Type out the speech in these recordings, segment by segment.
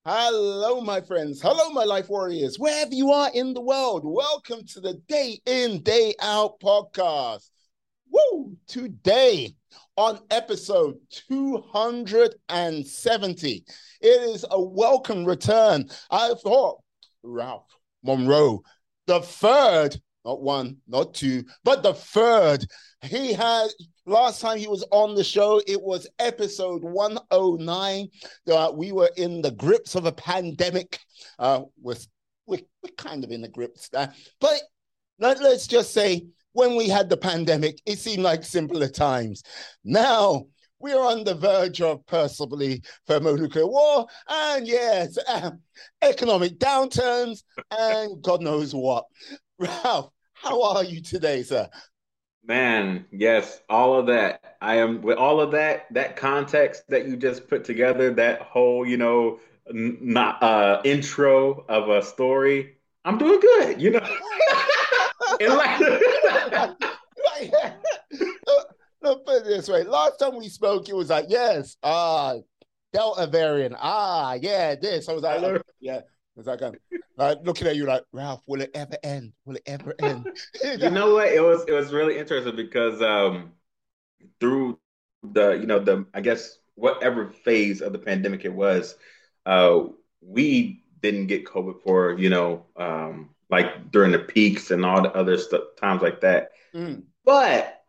Hello, my friends. Hello, my life warriors. Wherever you are in the world, welcome to the Day In, Day Out podcast. Woo! Today, on episode 270, it is a welcome return. I thought Ralph Monroe, the third, not one, not two, but the third. He had last time he was on the show, it was episode 109. We were in the grips of a pandemic. We're kind of in the grips there. But let's just say when we had the pandemic, it seemed like simpler times. Now, we're on the verge of possibly thermonuclear war and yes, economic downturns and God knows what. Ralph, how are you today, sir? Man, yes, all of that. I am with all of that context that you just put together, that whole, not intro of a story. I'm doing good, And like, No, put it this way. Last time we spoke, it was like, yes, Delta variant. Yeah, this. I was like, yeah. It's like, looking at you like, Ralph, will it ever end? Will it ever end? you know what? It was really interesting because through the I guess whatever phase of the pandemic it was, uh, we didn't get COVID for like during the peaks and all the other stuff times like that. Mm. But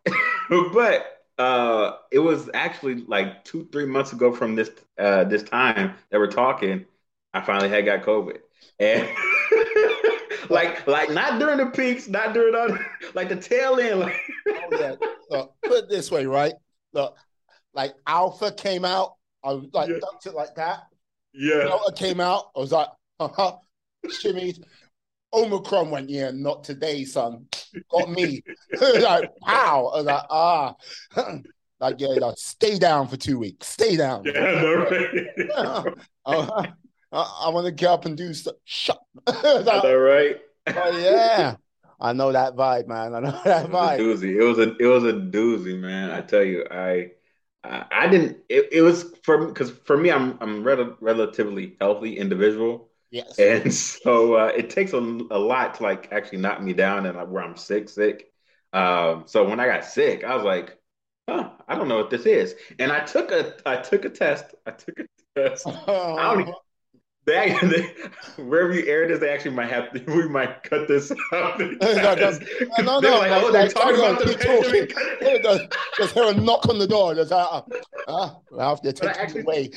it was actually like 2, 3 months ago from this time that we're talking. I finally had got COVID, and like not during the peaks, not during all like the tail end. Like, Oh, yeah. Look, put it this way, right? Look, like Alpha came out, I was like, yeah, ducked it like that. yeah, Delta came out, I was like, shimmy. Omicron went, yeah, not today, son. Got me. Like, pow. I was like, like, yeah, like, stay down for 2 weeks. Stay down. yeah, no, right. I want to get up and do stuff. Shut. I Like, know, right? oh, yeah. I know that vibe, man. I know that It was a vibe. doozy. It was a doozy, man. I tell you, I didn't. It was because for me, I'm relatively healthy individual, Yes. and so it takes a lot to like actually knock me down and where I'm sick. So when I got sick, I was like, huh, I don't know what this is, and I took a test. I took a test. I don't they, wherever you air this, they actually might have to, we might cut this out. No, They're no, like, like, oh, they're like, talking carry on, about keep the talking. pandemic. Just hear a knock on the door. Just Ralph, they're But I taking you actually, away.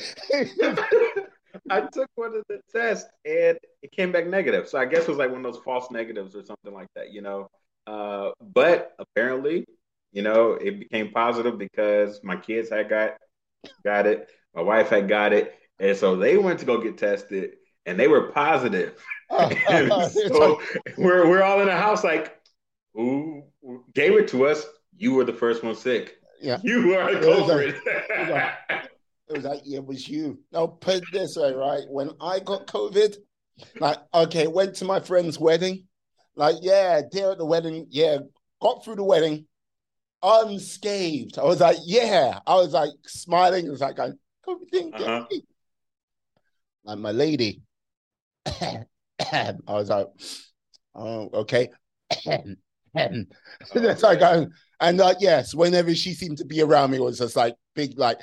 I took one of the tests and it came back negative. So I guess it was like one of those false negatives or something like that. But apparently, it became positive because my kids had got it, my wife had got it, and so they went to go get tested, and they were positive. And It's like, so we're all in the house like, who gave it to us? You were the first one sick. yeah, You are the it was like, culprit. it was like, it was like, yeah, it was you. Now put it this way, right? When I got COVID, like, okay, went to my friend's wedding. Like, yeah, there at the wedding, yeah, got through the wedding unscathed. I was like, yeah. I was like smiling. It was like, COVID didn't get Uh-huh. me. Like my lady. I was like, oh, okay. Oh That's like, man. and yes, whenever she seemed to be around me, it was just like big, like,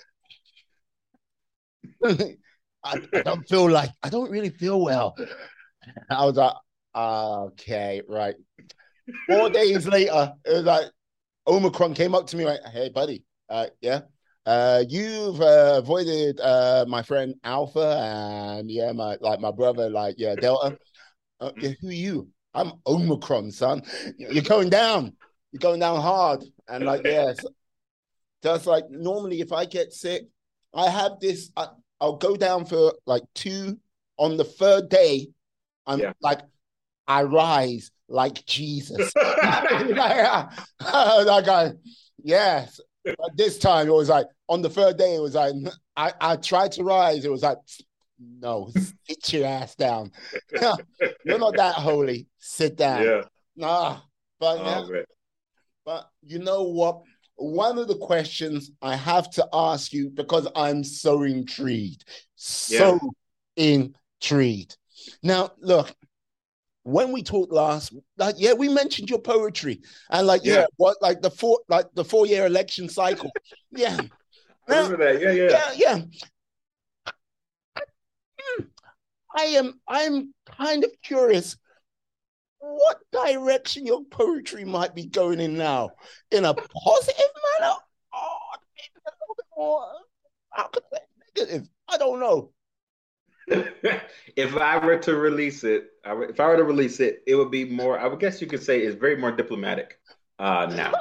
I don't really feel well. I was like, okay, right. 4 days later, it was like Omicron came up to me like, hey, buddy, yeah. You've avoided my friend Alpha and yeah, my brother, like, yeah, Delta. Yeah, who are you? I'm Omicron, son. You're going down. You're going down hard. And like, yes, just like normally if I get sick, I have this, I'll go down for like two. On the third day, I'm Yeah. like, I rise like Jesus. Like, I, yes. But this time it was like on the third day, it was like I tried to rise. It was like, no, sit your ass down. You're not that holy. Sit down. Yeah. Nah, but yeah, Oh man. but you know what? One of the questions I have to ask you because I'm so intrigued, so Yeah. intrigued. Now, look, when we talked last, like, yeah, we mentioned your poetry and like, yeah, what, like the 4-year election cycle. Yeah. I Now, remember that. Yeah, yeah. yeah. I'm kind of curious what direction your poetry might be going in now. In a positive manner? Or maybe a little bit more, how could I say, negative? I don't know. If I were to release it, if I were to release it, it would be more. I would guess you could say it's very more diplomatic now.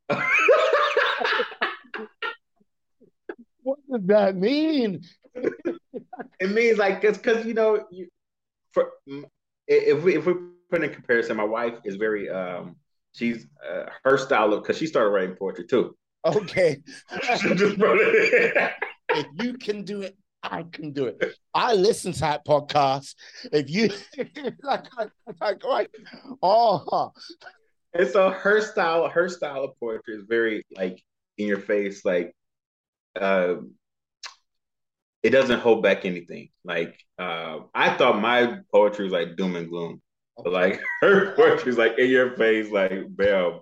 What does that mean? It means like it's because for if we put in comparison, my wife is very she's her style of because she started writing poetry too. Okay. Just brought it in. If you can do it, I can do it. I listen to that podcast. If you right. Oh. And so her style of poetry is very like in your face, like uh it doesn't hold back anything. Like I thought my poetry was like doom and gloom. But like her poetry is like in your face, like bam.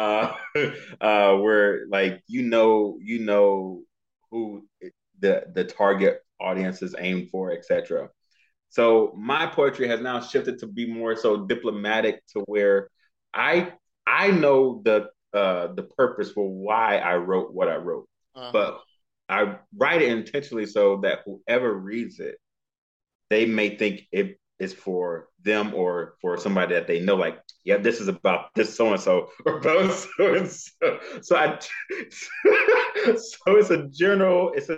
Where like you know who the target audience is aimed for, etc. So my poetry has now shifted to be more so diplomatic to where I know the purpose for why I wrote what I wrote, but I write it intentionally so that whoever reads it, they may think it is for them or for somebody that they know. Like, yeah, this is about this so and so or about so and so. So it's a general, it's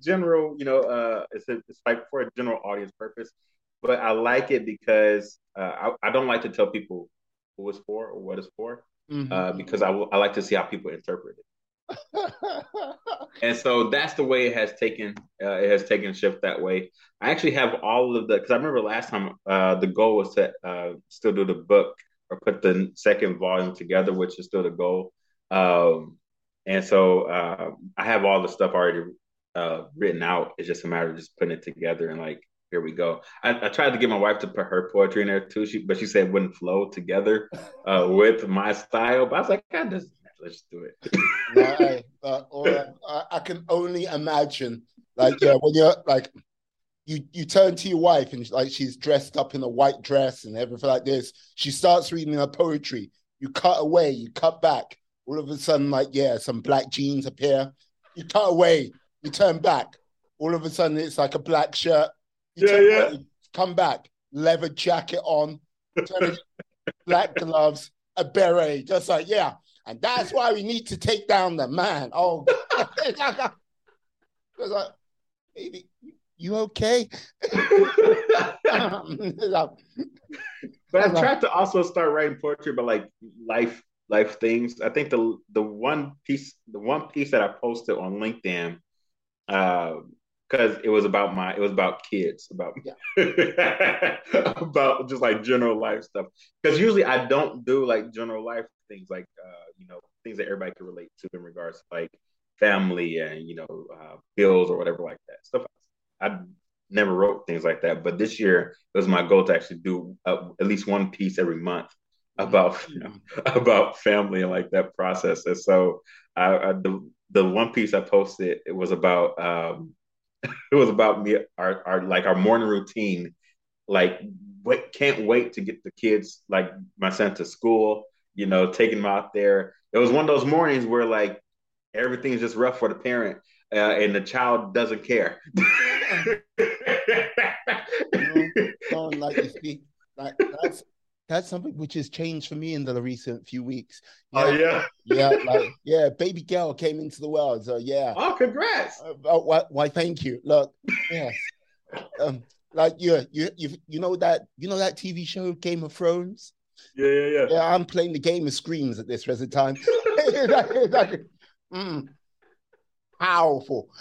like for a general audience purpose. But I like it because I don't like to tell people who it's for or what it's for, because I like to see how people interpret it. And so that's the way it has taken shift that way. I actually have all of the because I remember last time the goal was to still do the book or put the second volume together, which is still the goal. And so I have all the stuff already written out. It's just a matter of just putting it together and like here we go. I tried to get my wife to put her poetry in there too, but she said it wouldn't flow together with my style. But I was like, let's do it. Right. I can only imagine, like, yeah, when you're like, you turn to your wife and like she's dressed up in a white dress and everything like this. She starts reading her poetry. You cut away, you cut back. All of a sudden, like, yeah, some black jeans appear. You cut away, you turn back. All of a sudden, it's like a black shirt. Away, come back, leather jacket on, black gloves, a beret, just like, yeah. And that's why we need to take down the man. Oh, like, baby, you okay? But I tried to also start writing poetry about like life things. I think the one piece that I posted on LinkedIn, because it was about kids, about about just like general life stuff. Because usually I don't do like general life things like things that everybody can relate to in regards to like family and bills or whatever like that stuff. I never wrote things like that, but this year it was my goal to actually do at least one piece every month about about family and like that process. And so the one piece I posted, it was about me, our morning routine. Like, can't wait to get the kids, like my son, to school. Taking them out there. It was one of those mornings where like everything's just rough for the parent, and the child doesn't care. Like you speak, like that's something which has changed for me in the recent few weeks. Baby girl came into the world, so yeah. Oh, congrats! Why? Thank you. Look, yes, like you know that TV show Game of Thrones. Yeah. I'm playing the game of screams at this present time. Powerful.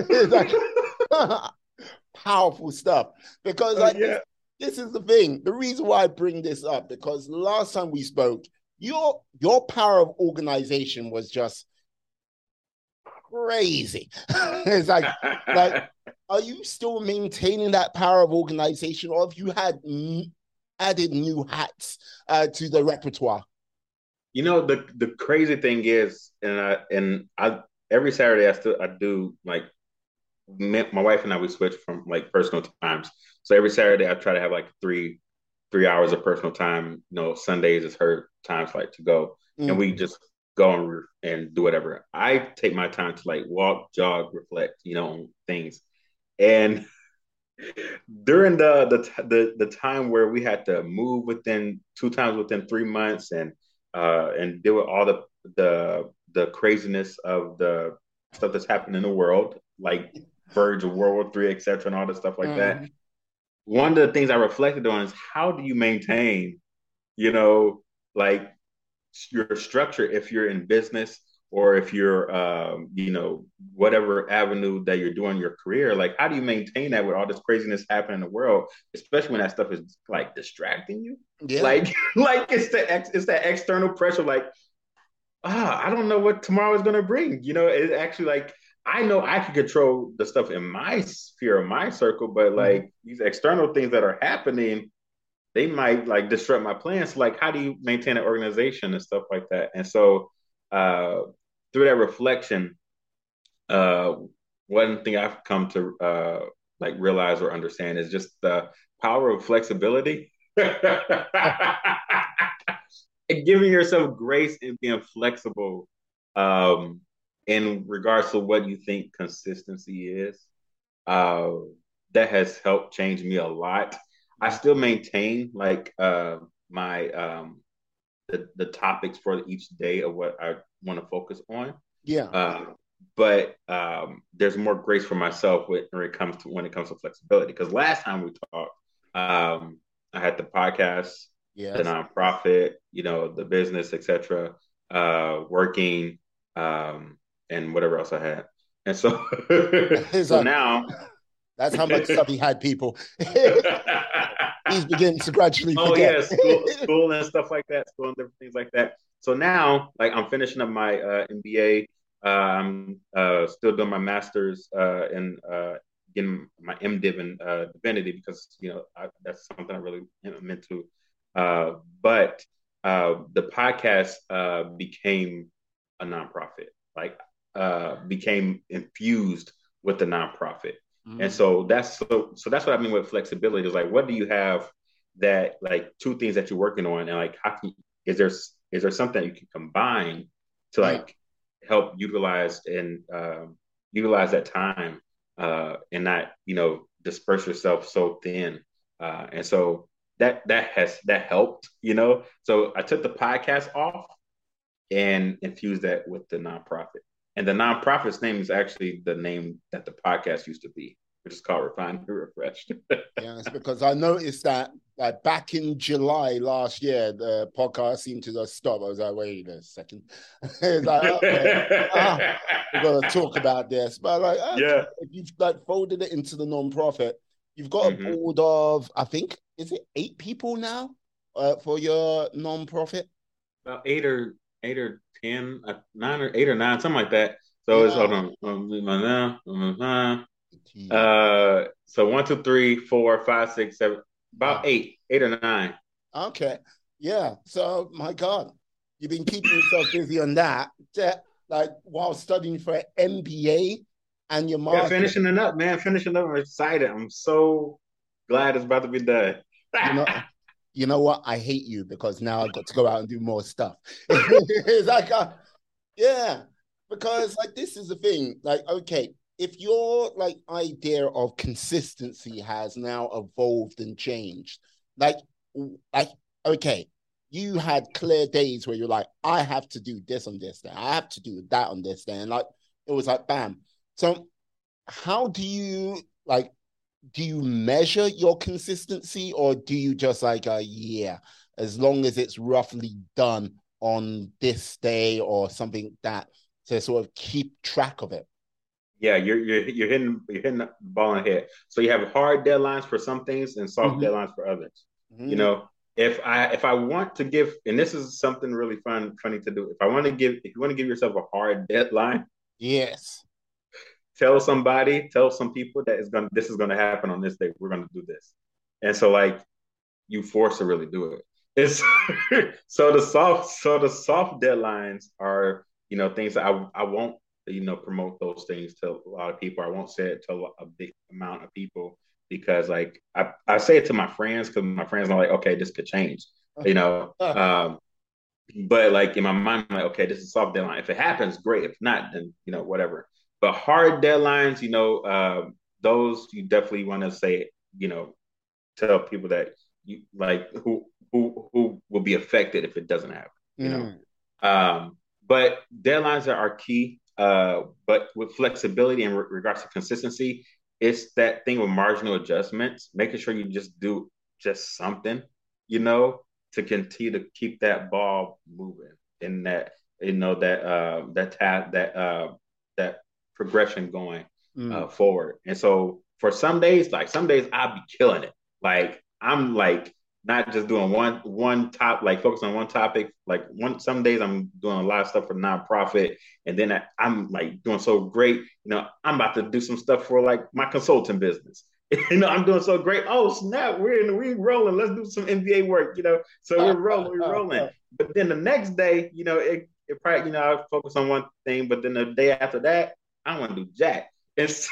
Powerful stuff. Because this is the thing. The reason why I bring this up, because last time we spoke, your power of organization was just crazy. It's like, are you still maintaining that power of organization, or have you had added new hats to the repertoire? The crazy thing is, and I every Saturday I do like my wife and I we switch from like personal times. So every Saturday I try to have like three hours of personal time. Sundays is her times like to go, and we just go and do whatever. I take my time to like walk, jog, reflect, on things. And during the time where we had to move within 2 times within 3 months and deal with all the craziness of the stuff that's happening in the world, like verge of World War III, etc., and all this stuff like that. One of the things I reflected on is how do you maintain, like your structure if you're in business or if you're, whatever avenue that you're doing your career, like how do you maintain that with all this craziness happening in the world, especially when that stuff is like distracting you? Yeah. Like it's that external pressure, like, I don't know what tomorrow is going to bring. It's actually like, I know I can control the stuff in my sphere, my circle, but like these external things that are happening, they might like disrupt my plans. Like, how do you maintain an organization and stuff like that? And so, through that reflection, one thing I've come to like realize or understand is just the power of flexibility. And giving yourself grace and being flexible in regards to what you think consistency is. That has helped change me a lot. I still maintain like my the topics for each day of what I want to focus on. Yeah. But there's more grace for myself when it comes to flexibility. Because last time we talked, I had the podcast, the nonprofit, the business, etc., working, and whatever else I had. And so, so now that's how much stuff he had, people. He's beginning to gradually forget. School and stuff like that, school and different things like that. So now, like, I'm finishing up my MBA. I'm still doing my master's and getting my MDiv in divinity because that's something I really am into. But the podcast became a nonprofit, like became infused with the nonprofit. And so that's what I mean with flexibility is like, what do you have that like two things that you're working on, and like is there something you can combine to like help utilize that time and not disperse yourself so thin, and so that helped. So I took the podcast off and infused that with the nonprofit. And the nonprofit's name is actually the name that the podcast used to be, which is called Refined and Refreshed. Yeah, it's because I noticed that like back in July last year, the podcast seemed to just stop. I was like, wait a second. It's like, okay, we're going to talk about this. But like, okay, if you've like folded it into the nonprofit, you've got a board of, I think, is it 8 people now for your nonprofit? About 8 or 10, 9 or 8 or 9, something like that. So it's hold on. So 1, 2, 3, 4, 5, 6, 7, about 8 or 9. Okay, yeah. So my God, you've been keeping yourself busy on that, like while studying for an MBA and your master. Yeah, finishing it up, man. Finishing up. I'm excited. I'm so glad it's about to be done. You know what? I hate you because now I've got to go out and do more stuff. It's like, yeah, because like this is the thing. Like, okay, if your like idea of consistency has now evolved and changed, like okay, you had clear days where you're like, I have to do this on this day, I have to do that on this day, and like it was like bam. So, how do you like? Do you measure your consistency, or do you just like as long as it's roughly done on this day or something that to sort of keep track of it? Yeah, you're hitting the ball on the head. So you have hard deadlines for some things and soft deadlines for others. If I want to give, and this is something really funny to do. If you want to give yourself a hard deadline, Yes. Tell somebody, tell some people that this is gonna happen on this day. We're gonna do this, and so like you force to really do it. It's so the soft deadlines are things that I won't promote those things to a lot of people. I won't say it to a big amount of people because like I say it to my friends because my friends are like, okay, this could change, you know. But like in my mind, I'm like, okay, this is a soft deadline. If it happens, great. If not, then whatever. But hard deadlines, those you definitely want to say, tell people that you like who will be affected if it doesn't happen. But deadlines are key. But with flexibility in regards to consistency, it's that thing with marginal adjustments, making sure you just do just something, to continue to keep that ball moving and that that progression going forward. And so for some days I'll be killing it. Like I'm like not just doing one top, like focus on one topic. Like some days I'm doing a lot of stuff for nonprofit, and then I'm like doing so great. I'm about to do some stuff for like my consulting business. I'm doing so great. Oh snap, we're rolling. Let's do some NBA work. So we're rolling. But then the next day, it probably I focus on one thing, but then the day after that, I want to do jack. And so,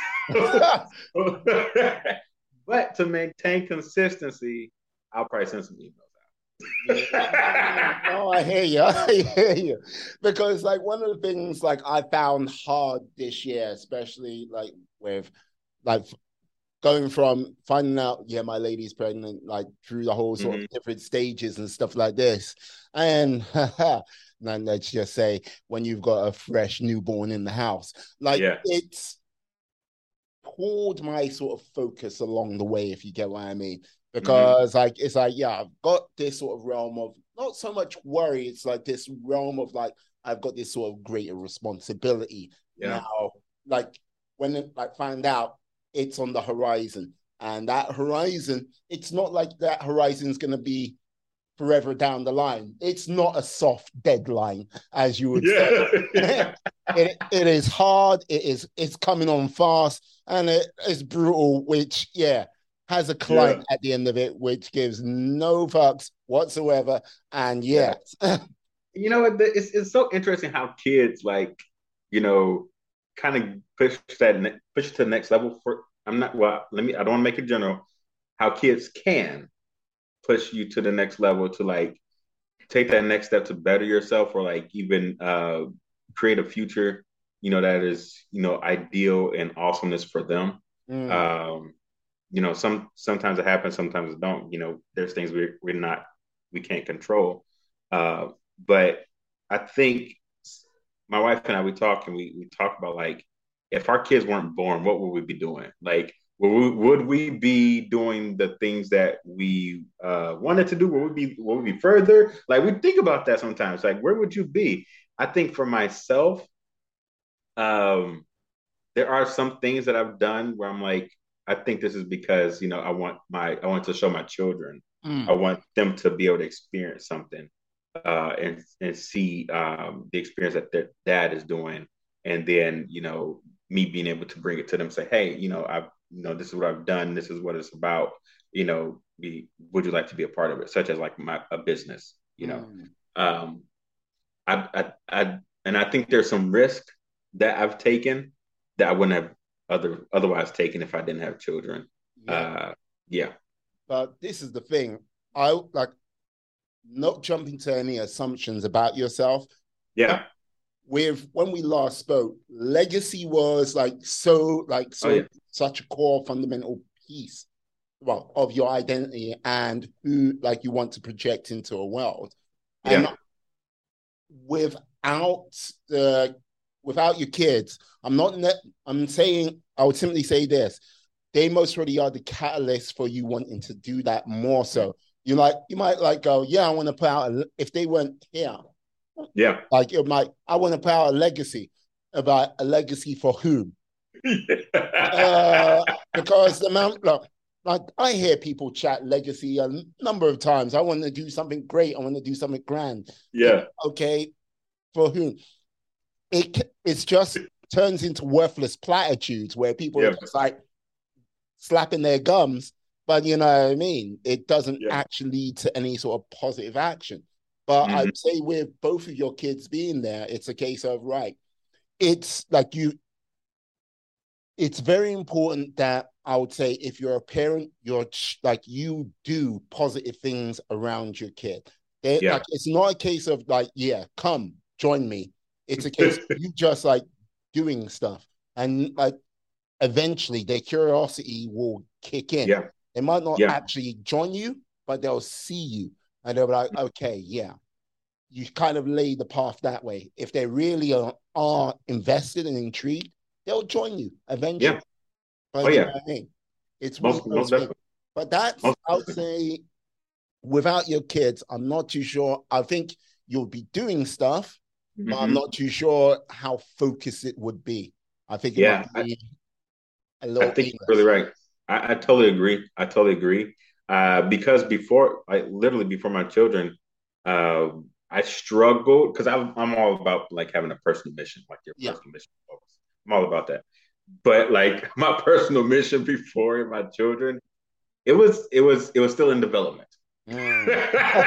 but to maintain consistency, I'll probably send some emails out. No, I hear you. Because like one of the things like I found hard this year, especially like with like going from finding out, yeah, my lady's pregnant, like through the whole sort of different stages and stuff like this. And then let's just say when you've got a fresh newborn in the house, like it's pulled my sort of focus along the way, if you get what I mean. Because like it's like, yeah, I've got this sort of realm of not so much worry, it's like this realm of like I've got this sort of greater responsibility now. Like when it like find out it's on the horizon, and that horizon, it's not like that horizon is going to be forever down the line. It's not a soft deadline, as you would say. It is hard. It's coming on fast, and it is brutal, which has a climb at the end of it, which gives no fucks whatsoever. And it's so interesting how kids like, kind of push to the next level. I don't want to make it general. How kids can push you to the next level to like take that next step to better yourself, or like even create a future, that is, ideal and awesomeness for them. Sometimes it happens, sometimes it don't. There's things we can't control. But I think my wife and I, we talk about like, if our kids weren't born, what would we be doing? Like, would we be doing the things that we wanted to do? Would we be further? Like, we think about that sometimes. Like, where would you be? I think for myself, there are some things that I've done where I'm like, I think this is because I want to show my children. I want them to be able to experience something and see the experience that their dad is doing, and then me being able to bring it to them, say, hey, this is what I've done, this is what it's about. Would you like to be a part of it? Such as like a business. I think there's some risk that I've taken that I wouldn't have otherwise taken if I didn't have children. But this is the thing. I like not jumping to any assumptions about yourself. When we last spoke, legacy was such a core fundamental piece, of your identity and who like you want to project into a world. And without your kids, I'm saying, I would simply say this: they most really are the catalyst for you wanting to do that more so. You might like go, I want to put out if they weren't here. Like I want to put out a legacy. About a legacy for whom? Because the amount, like I hear people chat legacy a number of times. I want to do something great. I want to do something grand. Okay, for whom? It's just turns into worthless platitudes where people are Yeah. just like slapping their gums, but you know what I mean? It doesn't Yeah. actually lead to any sort of positive action. But Mhm. I'd say with both of your kids being there, it's a case of, right, it's like it's very important that I would say if you're a parent, you're like you do positive things around your kid. Yeah. Like it's not a case of like, yeah, come join me. It's a case of you just like doing stuff, and like eventually their curiosity will kick in. Yeah. They might not Yeah. actually join you, but they'll see you and they'll be like, okay, yeah, you kind of lay the path that way. If they really are invested and intrigued, they'll join you eventually. Yeah. Oh But you know yeah. what I mean? It's one of Most those things. definitely. But that's, Most I would definitely. say, without your kids, I'm not too sure. I think you'll be doing stuff, but I'm Hmm. not too sure how focused it would be. I think it might Yeah. be a I little think you're really aimless. right. I totally agree. I totally agree. Because before, like literally before my children, uh, I struggled because I'm all about like having a personal mission, like your Yeah. personal mission focus. I'm all about that. But like my personal mission before my children, it was still in development. Mm.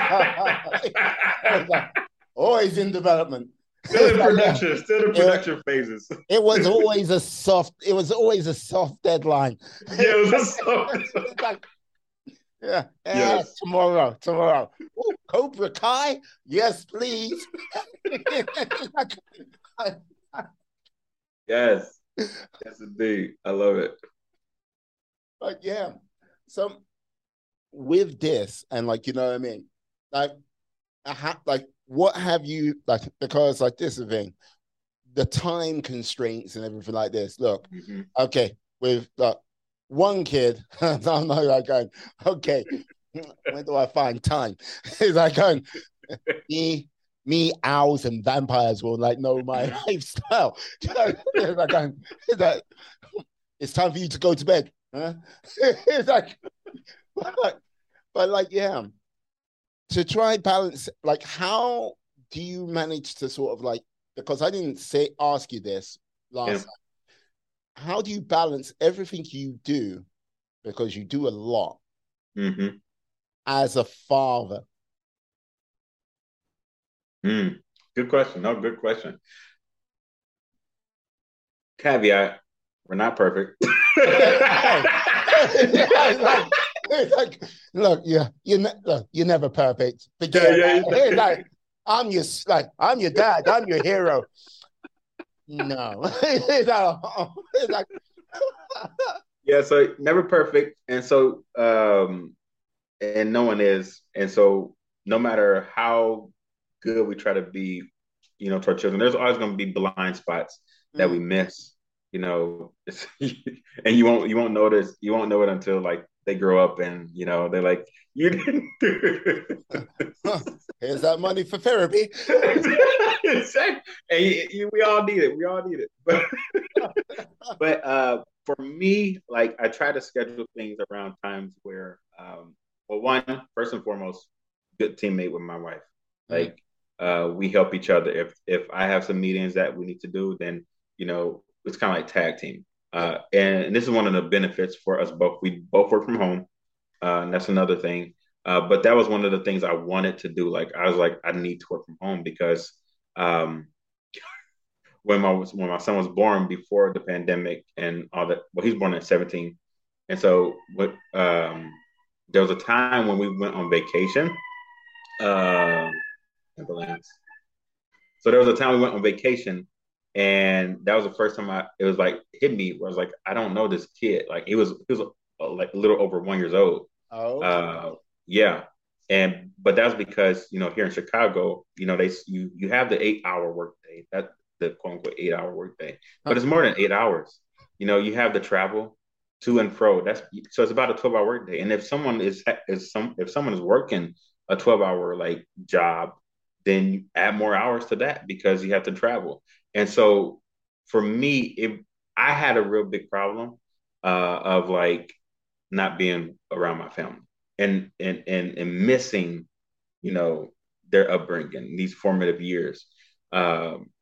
Always in development. Still in Like, yeah, production, still in it, production phases. it was always a soft deadline. Yeah, it was so. It's like, yeah, yeah, Yes, tomorrow. Ooh, Cobra Kai, yes, please. yes, yes, indeed. I love it. But yeah, so with this, and like, you know what I mean? Like, like, what have you, like, because like this is the thing, the time constraints and everything like this. Look, Mhm. okay, with one kid, I'm not like going, okay, where do I find time? It's like going, me, owls and vampires will like know my lifestyle. It's like going, it's like, it's time for you to go to bed. Huh? It's like, but like, yeah, to try balance, like, how do you manage to sort of like, because I didn't say ask you this Yeah. last time, how do you balance everything you do, because you do a lot Hmm. as a father? Mm. Good question. No, good question. Caveat: we're not perfect. Hey, it's like, look, yeah, look, you're never perfect. Yeah, Forget yeah, that. It's like, I'm your dad, I'm your hero. No, it's like, yeah. So never perfect, and so and no one is, and so no matter how good we try to be, to our children, there's always going to be blind spots that we mm. miss. And you won't notice, you won't know it until like they grow up, and they're like, you didn't do Here's that money for therapy. it. And we all need it. We all need it. But for me, like I try to schedule things around times where, well, one, first and foremost, good teammate with my wife. Mm. Like we help each other. If I have some meetings that we need to do, then it's kind of like tag team. Yeah. And this is one of the benefits for us both. We both work from home, and that's another thing. But that was one of the things I wanted to do. Like I was like, I need to work from home because um, when my son was born before the pandemic and all that. Well, he's born at 17, and so what? There was a time when we went on vacation. Uh, ambulance. So there was a time we went on vacation, and that was the first time it was like hit me where I was like, I don't know this kid. Like he was like a little over 1 year old. Oh, okay. Uh, yeah, but that's because here in Chicago, you have the 8 hour workday. That the quote unquote 8 hour workday, but Huh. it's more than 8 hours. You have the travel to and fro. So it's about a 12 hour workday. And if someone if someone is working a 12 hour like job, then you add more hours to that because you have to travel. And so for me, I had a real big problem of like not being around my family and missing, you know, their upbringing, these formative years.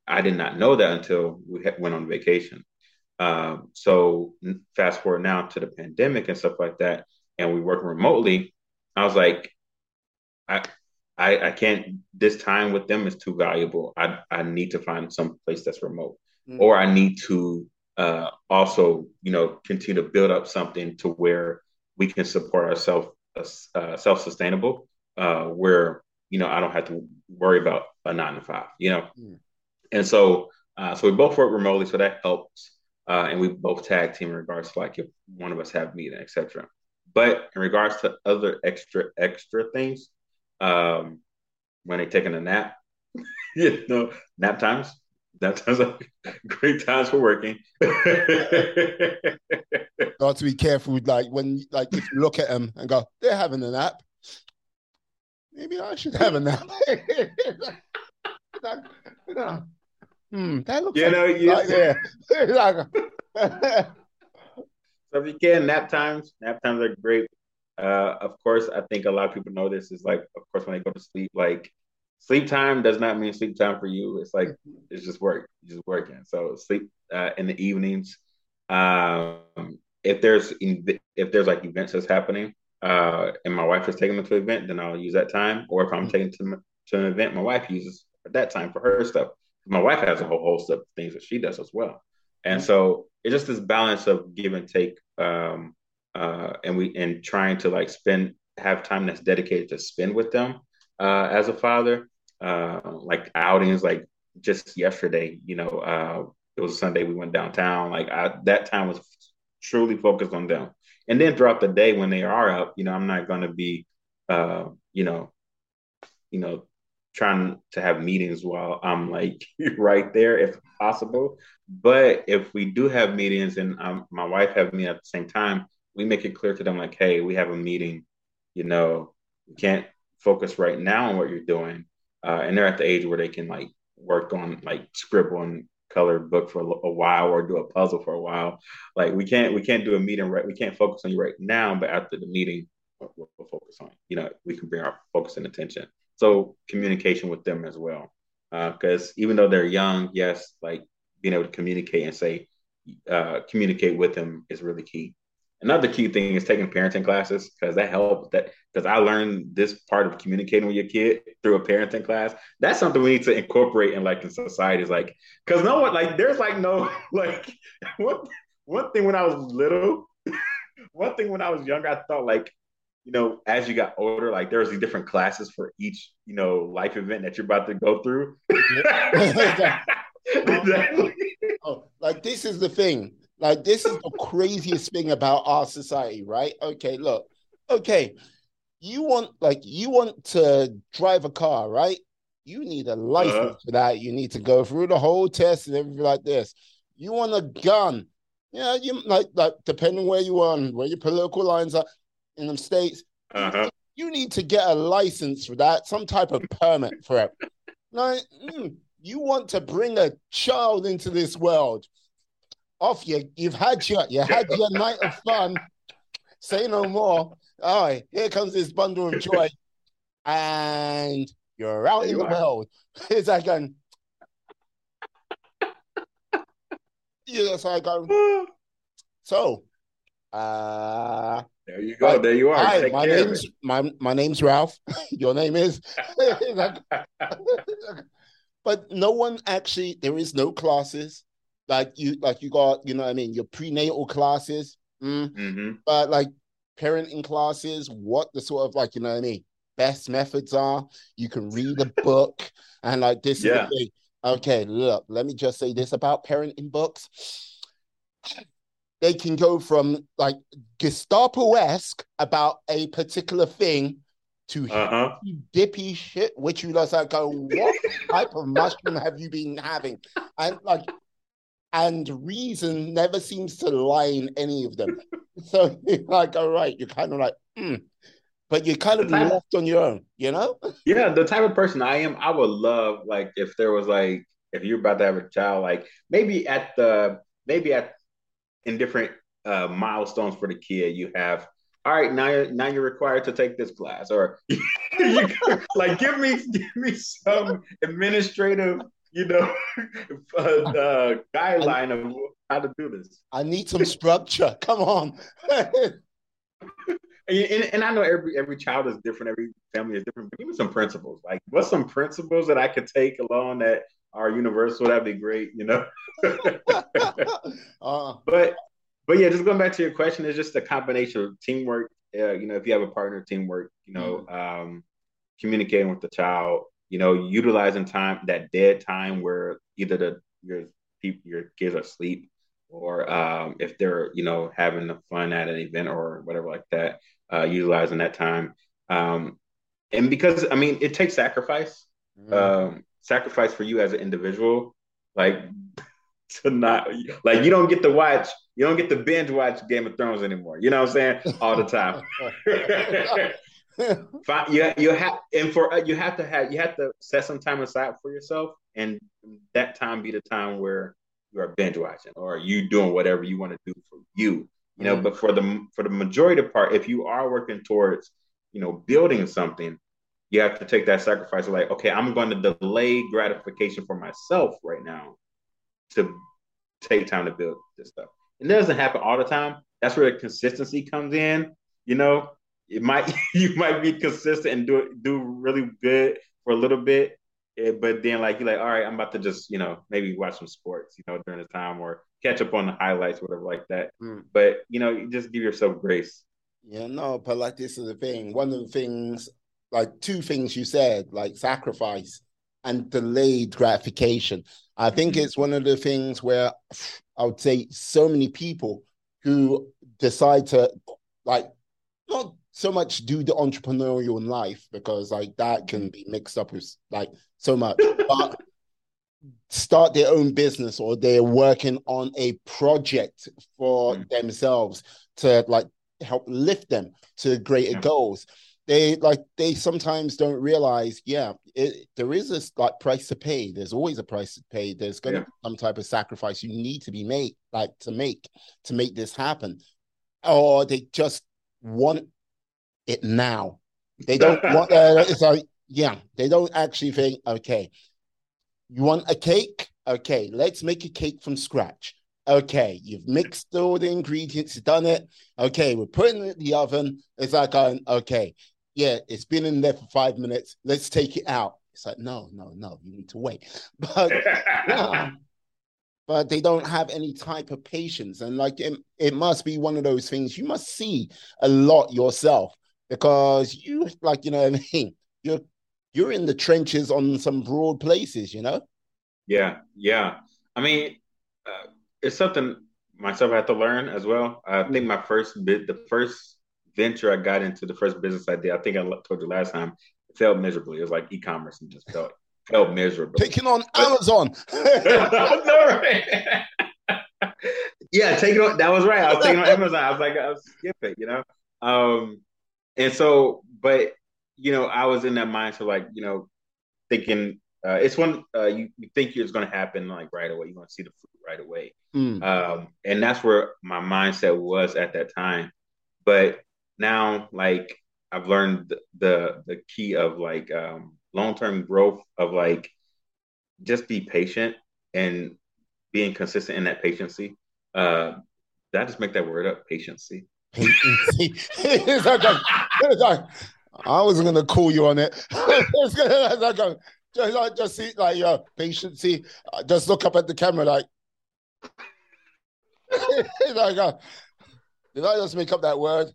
I did not know that until we went on vacation. So fast forward now to the pandemic and stuff like that, and we work remotely. I was like, I, I can't. This time with them is too valuable. I need to find some place that's remote, Mm. or I need to also, continue to build up something to where we can support ourselves, self sustainable, where I don't have to worry about a 9 to 5. Mm. And so we both work remotely, so that helps. And we both tag team in regards to like if one of us have meeting, etc. But in regards to other extra things, um, when they taking a nap, nap times. Nap times are great times for working. Got to be careful with like when like if you look at them and go, they're having a nap. Maybe I should have a nap. That looks You like know, you right there. Like, So if you can, nap times are great. Of course, I think a lot of people know this is like, of course, when they go to sleep, like sleep time does not mean sleep time for you. It's like it's just work, you're just working. So sleep in the evenings. If there's like events that's happening, and my wife is taking me to an event, then I'll use that time. Or if I'm taking to an event, my wife uses that time for her stuff. My wife has a whole host of things that she does as well. And so it's just this balance of give and take, and trying to like have time that's dedicated to spend with them as a father, like outings, like just yesterday, it was Sunday. We went downtown. Like that time was truly focused on them. And then throughout the day when they are up, I'm not going to be, uh, you know, you know, trying to have meetings while I'm like right there if possible. But if we do have meetings and my wife have me at the same time, we make it clear to them like, hey, we have a meeting. We can't focus right now on what you're doing. And they're at the age where they can like work on like scribble and color book for a while or do a puzzle for a while. Like we can't do a meeting right. We can't focus on you right now, but after the meeting, we'll focus on. We can bring our focus and attention. So communication with them as well, because even though they're young, yes, like being able to communicate and say, communicate with them is really key. Another key thing is taking parenting classes because that helps. That because I learned this part of communicating with your kid through a parenting class. That's something we need to incorporate in societies, like because no one like there's like no like one one thing when I was little, one thing when I was younger, I thought like as you got older, like there was these different classes for each, life event that you're about to go through. oh, like this is the thing. Like this is the craziest thing about our society, right? Okay, look. Okay, you want to drive a car, right? You need a license for that. You need to go through the whole test and everything like this. You want a gun. Yeah, you like depending where you are and where your political lines are in the States, you need to get a license for that, some type of permit for it. Like, you want to bring a child into this world. Off you've had your night of fun. Say no more. All right, here comes this bundle of joy, and you're out in the world. It's like it's like so. There you go. There you are. Hi, my name's Ralph. Your name is. But no one actually. There is no classes like you got. You know what I mean? Your prenatal classes, but like parenting classes. What the sort of like you know what I mean? Best methods are. You can read a book and like this is the thing. Okay, look. Let me just say this about parenting books. They can go from like Gestapo-esque about a particular thing to dippy shit, which you just like go, what type of mushroom have you been having? And reason never seems to lie in any of them. So you're like, all right, you're kind of like, but you're kind of left on your own, Yeah, the type of person I am, I would love like if there was like if you're about to have a child, like maybe at in different milestones for the kid, you have all right now you're required to take this class or like give me some administrative you know, I, guideline of how to do this. I need some structure. Come on. And I know every child is different, every family is different, but give me some principles. Like, what's some principles that I could take along that are universal? That'd be great, you know. uh, but yeah, just going back to your question, it's just a combination of teamwork. You know, if you have a partner, teamwork. You know, mm, communicating with the child. You know, utilizing time, that dead time where either your kids are asleep, or if they're, you know, having fun at an event or whatever like that, utilizing that time. And because I mean, it takes sacrifice, mm. sacrifice for you as an individual, like to not like you don't get to binge watch Game of Thrones anymore. You know what I'm saying? All the time. You have and for you have to set some time aside for yourself, and that time be the time where you are binge watching or you doing whatever you want to do for you. You know, Mm. but for the majority of part, if you are working towards, you know, building something, you have to take that sacrifice of like, okay, I'm going to delay gratification for myself right now to take time to build this stuff. It doesn't happen all the time. That's where the consistency comes in. You know, it might you might be consistent and do really good for a little bit, but then like you're like, all right, I'm about to just, you know, maybe watch some sports, you know, during the time or catch up on the highlights, whatever like that. Mm. But you know, you just give yourself grace. Yeah, no, but like this is the thing. One of the things, like two things you said, like sacrifice and delayed gratification. I think Mm-hmm. it's one of the things where I would say so many people who decide to like not so much do the entrepreneurial in life because like that can be mixed up with like so much, but start their own business or they're working on a project for Mm-hmm. themselves to like help lift them to greater Yeah. goals. They sometimes don't realize, yeah, there is a like price to pay. There's always a price to pay. There's going to Yeah. be some type of sacrifice you need to be made, like to make this happen. Or they just want it now. They don't want. It's like, yeah, they don't actually think, okay, you want a cake? Okay, let's make a cake from scratch. Okay, you've mixed all the ingredients, you've done it. Okay, we're putting it in the oven. It's like, okay, yeah, it's been in there for 5 minutes. Let's take it out. It's like, no, no, no, you need to wait. But yeah, but they don't have any type of patience. And like it must be one of those things you must see a lot yourself because you like, you know what I mean? You're in the trenches on some broad places, you know? Yeah, yeah. I mean, it's something myself I had to learn as well. I think Mm. the first venture I got into, the first business I did, I think I told you last time, it failed miserably. It was like e-commerce and just felt miserably. Taking on But Amazon. no, right? Yeah, taking on that was right. I was taking on Amazon. I was like, I was skip it, you know. And so, but you know, I was in that mindset, like, you know, thinking it's when you think it's going to happen like right away. You're going to see the fruit right away, Mm. and that's where my mindset was at that time. But now, like I've learned the key of like long term growth of like just be patient and being consistent in that patiency. Did I just make that word up? Patiency. Patency. It's like, I wasn't gonna call you on it. It's like, just see like your patiency. Just look up at the camera like, like did I just make up that word?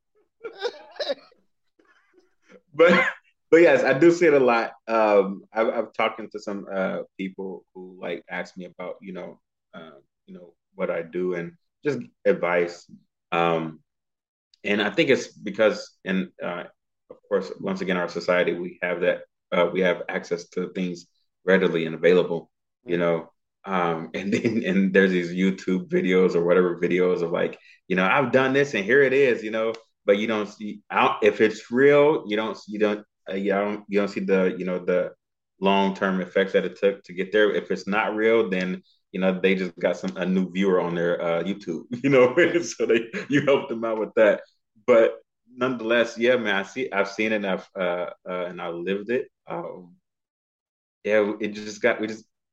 but but yes, I do see it a lot. I've talking to some people who like ask me about you know what I do and just advice. Um, and I think it's because of course once again our society we have access to things readily and available. You Mm. know, and then and there's these YouTube videos or whatever videos of like, you know, I've done this and here it is. You know, but you don't see out if it's real. You don't see the you know the long term effects that it took to get there. If it's not real, then you know they just got a new viewer on their YouTube. You know, so they you help them out with that. But nonetheless, yeah, man, I've seen it, and I've lived it. Yeah, it just got we just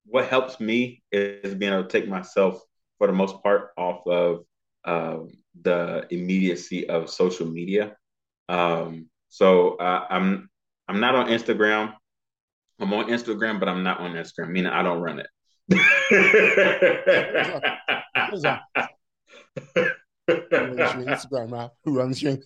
what helps me is being able to take myself for the most part off of the immediacy of social media. I'm not on Instagram. I'm on Instagram, but I'm not on Instagram, meaning I don't run it. Who runs your Instagram, Ralph? Who runs your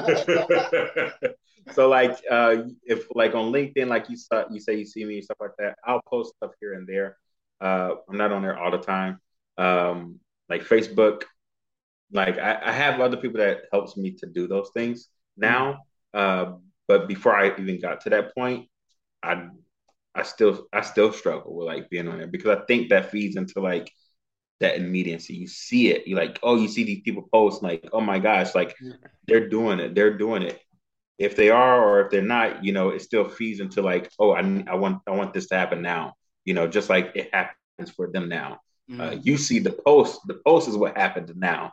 So like if like on LinkedIn, like you say you see me stuff like that, I'll post stuff here and there. I'm not on there all the time. Like Facebook, like I have other people that helps me to do those things now. But before I even got to that point, I I still struggle with like being on there because I think that feeds into like that immediacy. You see it, you're like, oh, you see these people post like, oh my gosh, like they're doing it, they're doing it. If they are or if they're not, it still feeds into like, oh, I want this to happen now. Just like it happens for them now. You see the post. The post is what happened now.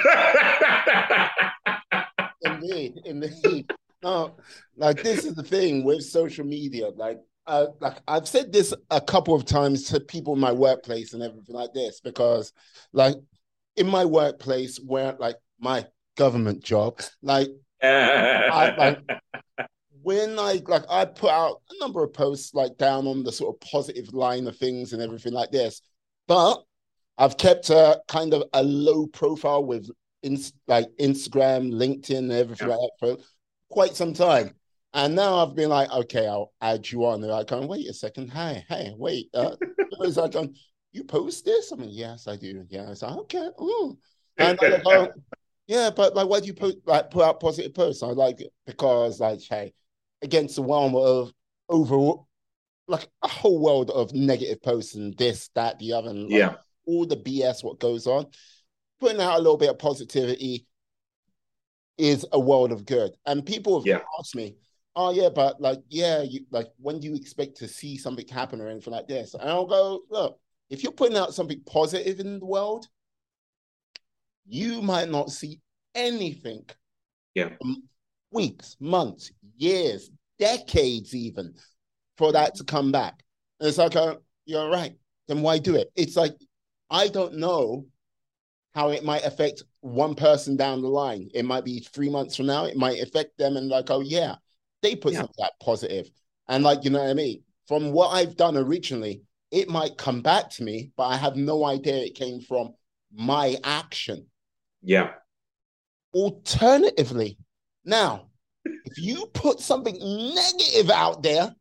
Indeed. No, like this is the thing with social media. Like I've said this a couple of times to people in my workplace and everything like this, because like in my workplace where like my government job, like I like when I put out a number of posts like down on the sort of positive line of things and everything like this, but I've kept a kind of a low profile with like Instagram, LinkedIn, and everything like that for quite some time. And now I've been like, okay, I'll add you on. And I go, wait a second. Hey, wait. Is I going, you post this? I mean, yes, I do. Yeah. I like, okay. Ooh. And I go, yeah, but like, why do you put out positive posts? I like it because, like, hey, against the realm of overall, like a whole world of negative posts and this, that, the other, and like, all the BS what goes on, putting out a little bit of positivity is a world of good. And people have asked me, oh yeah, but like, yeah, you like when do you expect to see something happen or anything like this? And I'll go, look, if you're putting out something positive in the world, you might not see anything. Weeks, months, years, decades even for that to come back. And it's like, you're right. Then why do it? It's like, I don't know how it might affect one person down the line. It might be 3 months from now. It might affect them and like, oh yeah, they put something that positive. And like, you know what I mean? From what I've done originally, it might come back to me, but I have no idea it came from my action. Yeah. Alternatively, now, if you put something negative out there,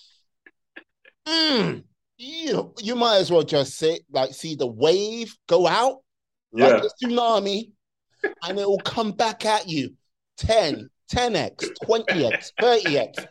you might as well just see the wave go out like a tsunami, and it will come back at you 10x, 20x, 30x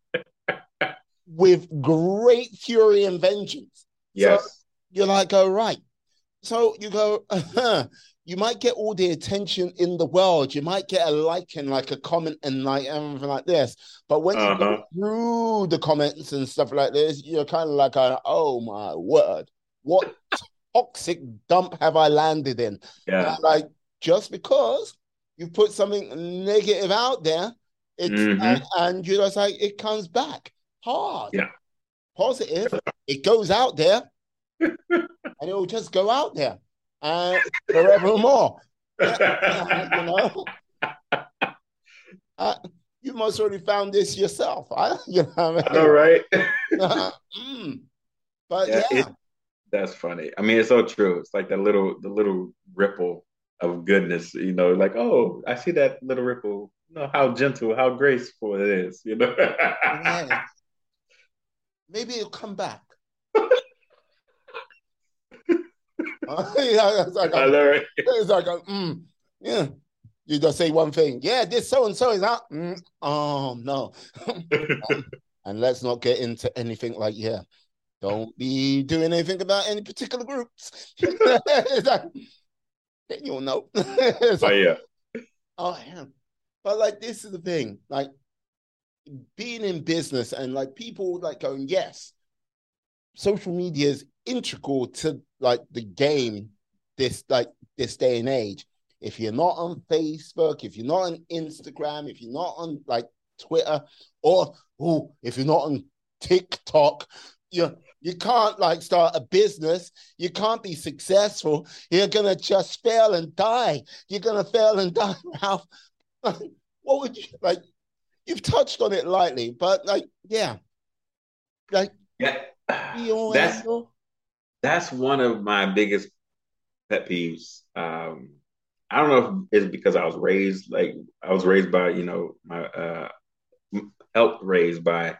with great fury and vengeance. Yes. So you're like, oh, right. So you go, you might get all the attention in the world. You might get a like and like a comment and like everything like this. But when you go through the comments and stuff like this, you're kind of like, oh my word, what toxic dump have I landed in? Yeah. Like, just because you put something negative out there, and you're just like, it comes back hard. Yeah. Positive, it goes out there. And it will just go out there forevermore. You must already found this yourself. You know what I mean? All right. But yeah. That's funny. I mean, it's so true. It's like the little ripple of goodness, like, oh, I see that little ripple. How gentle, how graceful it is, Yeah. Maybe it'll come back. It's like, yeah. You just say one thing. Yeah, this so and so is out. Oh no. And let's not get into anything like, don't be doing anything about any particular groups. Like, then you'll know. Oh yeah. But like, this is the thing. Like, being in business and like people like going, yes, social media is integral to like the game this day and age. If you're not on Facebook, if you're not on Instagram, if you're not on like Twitter, or if you're not on TikTok, you're You can't like start a business. You can't be successful. You're gonna just fail and die. You're gonna fail and die, Ralph. What would you like? You've touched on it lightly, but like, yeah, like, Yeah, you that's know, that's one of my biggest pet peeves. I don't know if it's because I was raised by my helped raised by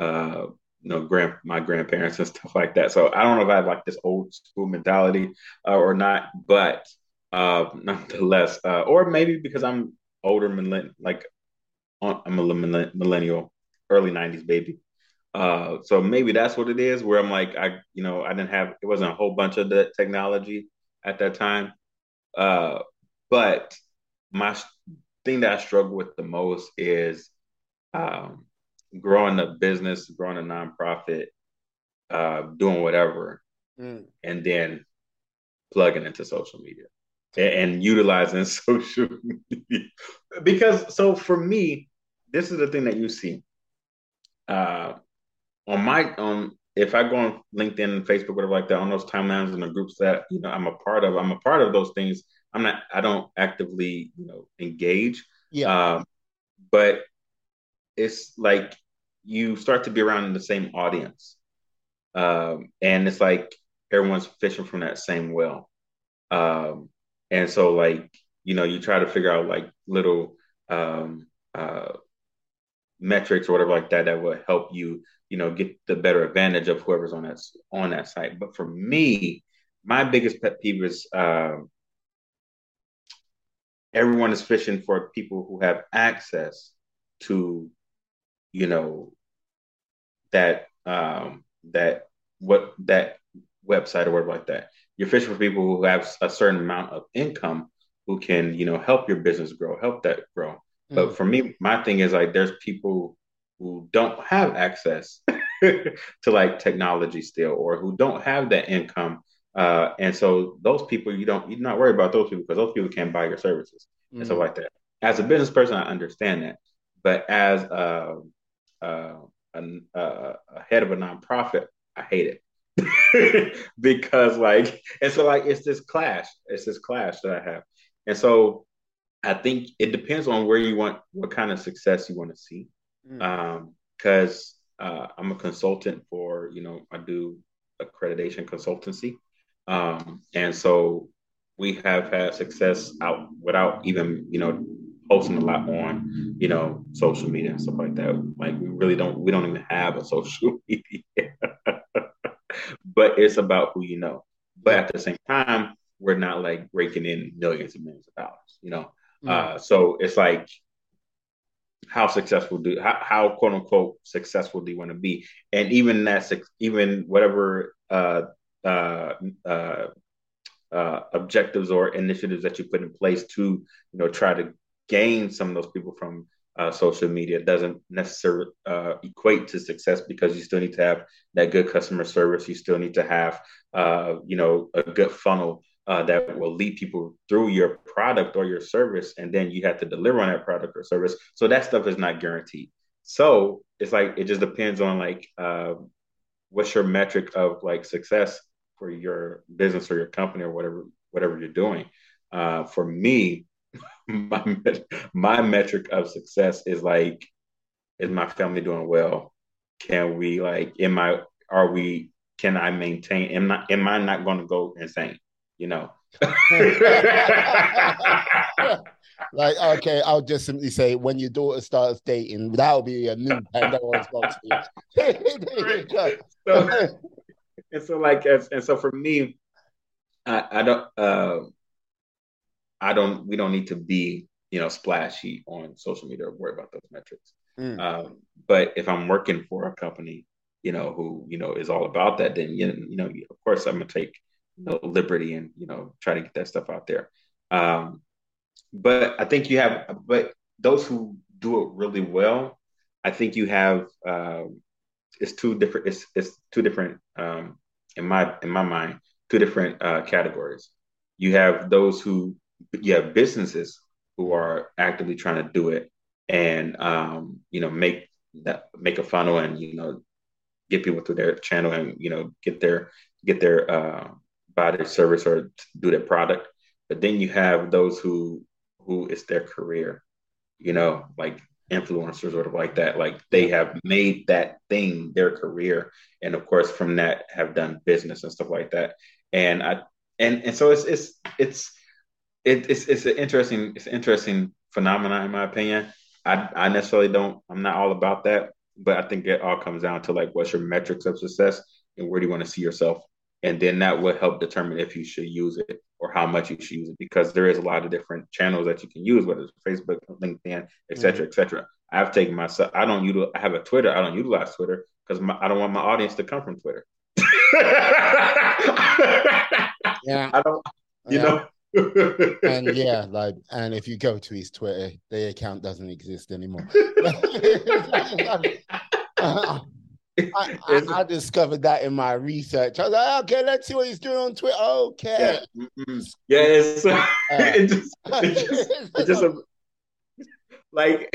my grandparents and stuff like that. So I don't know if I have like this old school mentality or not, but nonetheless, or maybe because I'm older, like I'm a millennial, early '90s baby. So maybe that's what it is. Where I'm like, I didn't have it wasn't a whole bunch of the technology at that time. Uh, but my thing that I struggle with the most is um, growing a business, growing a nonprofit, doing whatever, mm, and then plugging into social media and utilizing social media. Because so for me, this is the thing that you see. Uh, on if I go on LinkedIn, Facebook, whatever like that, on those timelines and the groups that I'm a part of those things. I don't actively engage, yeah, um, but it's like you start to be around the same audience, and it's like everyone's fishing from that same well, and so like you try to figure out like little um, uh, metrics or whatever like that that will help you get the better advantage of whoever's on that site. But for me, my biggest pet peeve is everyone is fishing for people who have access to you know that that website or whatever like that. You're fishing for people who have a certain amount of income who can help your business grow, help that grow. mm, But for me, my thing is like there's people who don't have access to like technology still, or who don't have that income. And so those people, you're not worried about those people because those people can't buy your services and stuff mm, like that. As a business person, I understand that, but as uh, a head of a nonprofit, I hate it because like, and so like it's this clash that I have, and so I think it depends on what kind of success you want to see. mm, Because I'm a consultant for, I do accreditation consultancy. And so we have had success out without even, posting a lot on, social media and stuff like that. Like we don't even have a social media, but it's about who you know. But yeah, at the same time, we're not like raking in millions and millions of dollars. mm, So it's like how quote unquote successful do you want to be, and even even whatever uh, uh, objectives or initiatives that you put in place to try to gain some of those people from social media doesn't necessarily equate to success, because you still need to have that good customer service. You still need to have a good funnel that will lead people through your product or your service, and then you have to deliver on that product or service. So that stuff is not guaranteed. So it's like it just depends on like what's your metric of like success for your business or your company or whatever you're doing. For me, my my metric of success is like, is my family doing well? Can we like am I are we can I maintain am I not going to go insane? You know. like, okay, I'll just simply say when your daughter starts dating, that'll be a new Pandora's box for you. There you go. So and so for me, I don't we don't need to be splashy on social media or worry about those metrics. Mm, But if I'm working for a company who is all about that, then of course I'm gonna take liberty and try to get that stuff out there. But I think but those who do it really well, I think you have it's two different it's two different in my mind, two different categories. You have those who you have businesses who mm, are actively trying to do it and make a funnel and get people to their channel and get their buy their service or do their product. But then you have those who it's their career, like influencers or like that. Like they have made that thing their career, and of course from that have done business and stuff like that. And I and so it's an interesting phenomenon in my opinion. I necessarily don't. I'm not all about that, but I think it all comes down to like what's your metrics of success and where do you want to see yourself, and then that will help determine if you should use it or how much you should use it because there is a lot of different channels that you can use, whether it's Facebook, LinkedIn, et cetera, et cetera. I've taken myself. I don't utilize. I have a Twitter. I don't utilize Twitter because I don't want my audience to come from Twitter. Yeah. I don't. You know. And yeah, like, and if you go to his Twitter, the account doesn't exist anymore. I discovered that in my research. I was like, okay, let's see what he's doing on Twitter. Okay. Yeah, it just like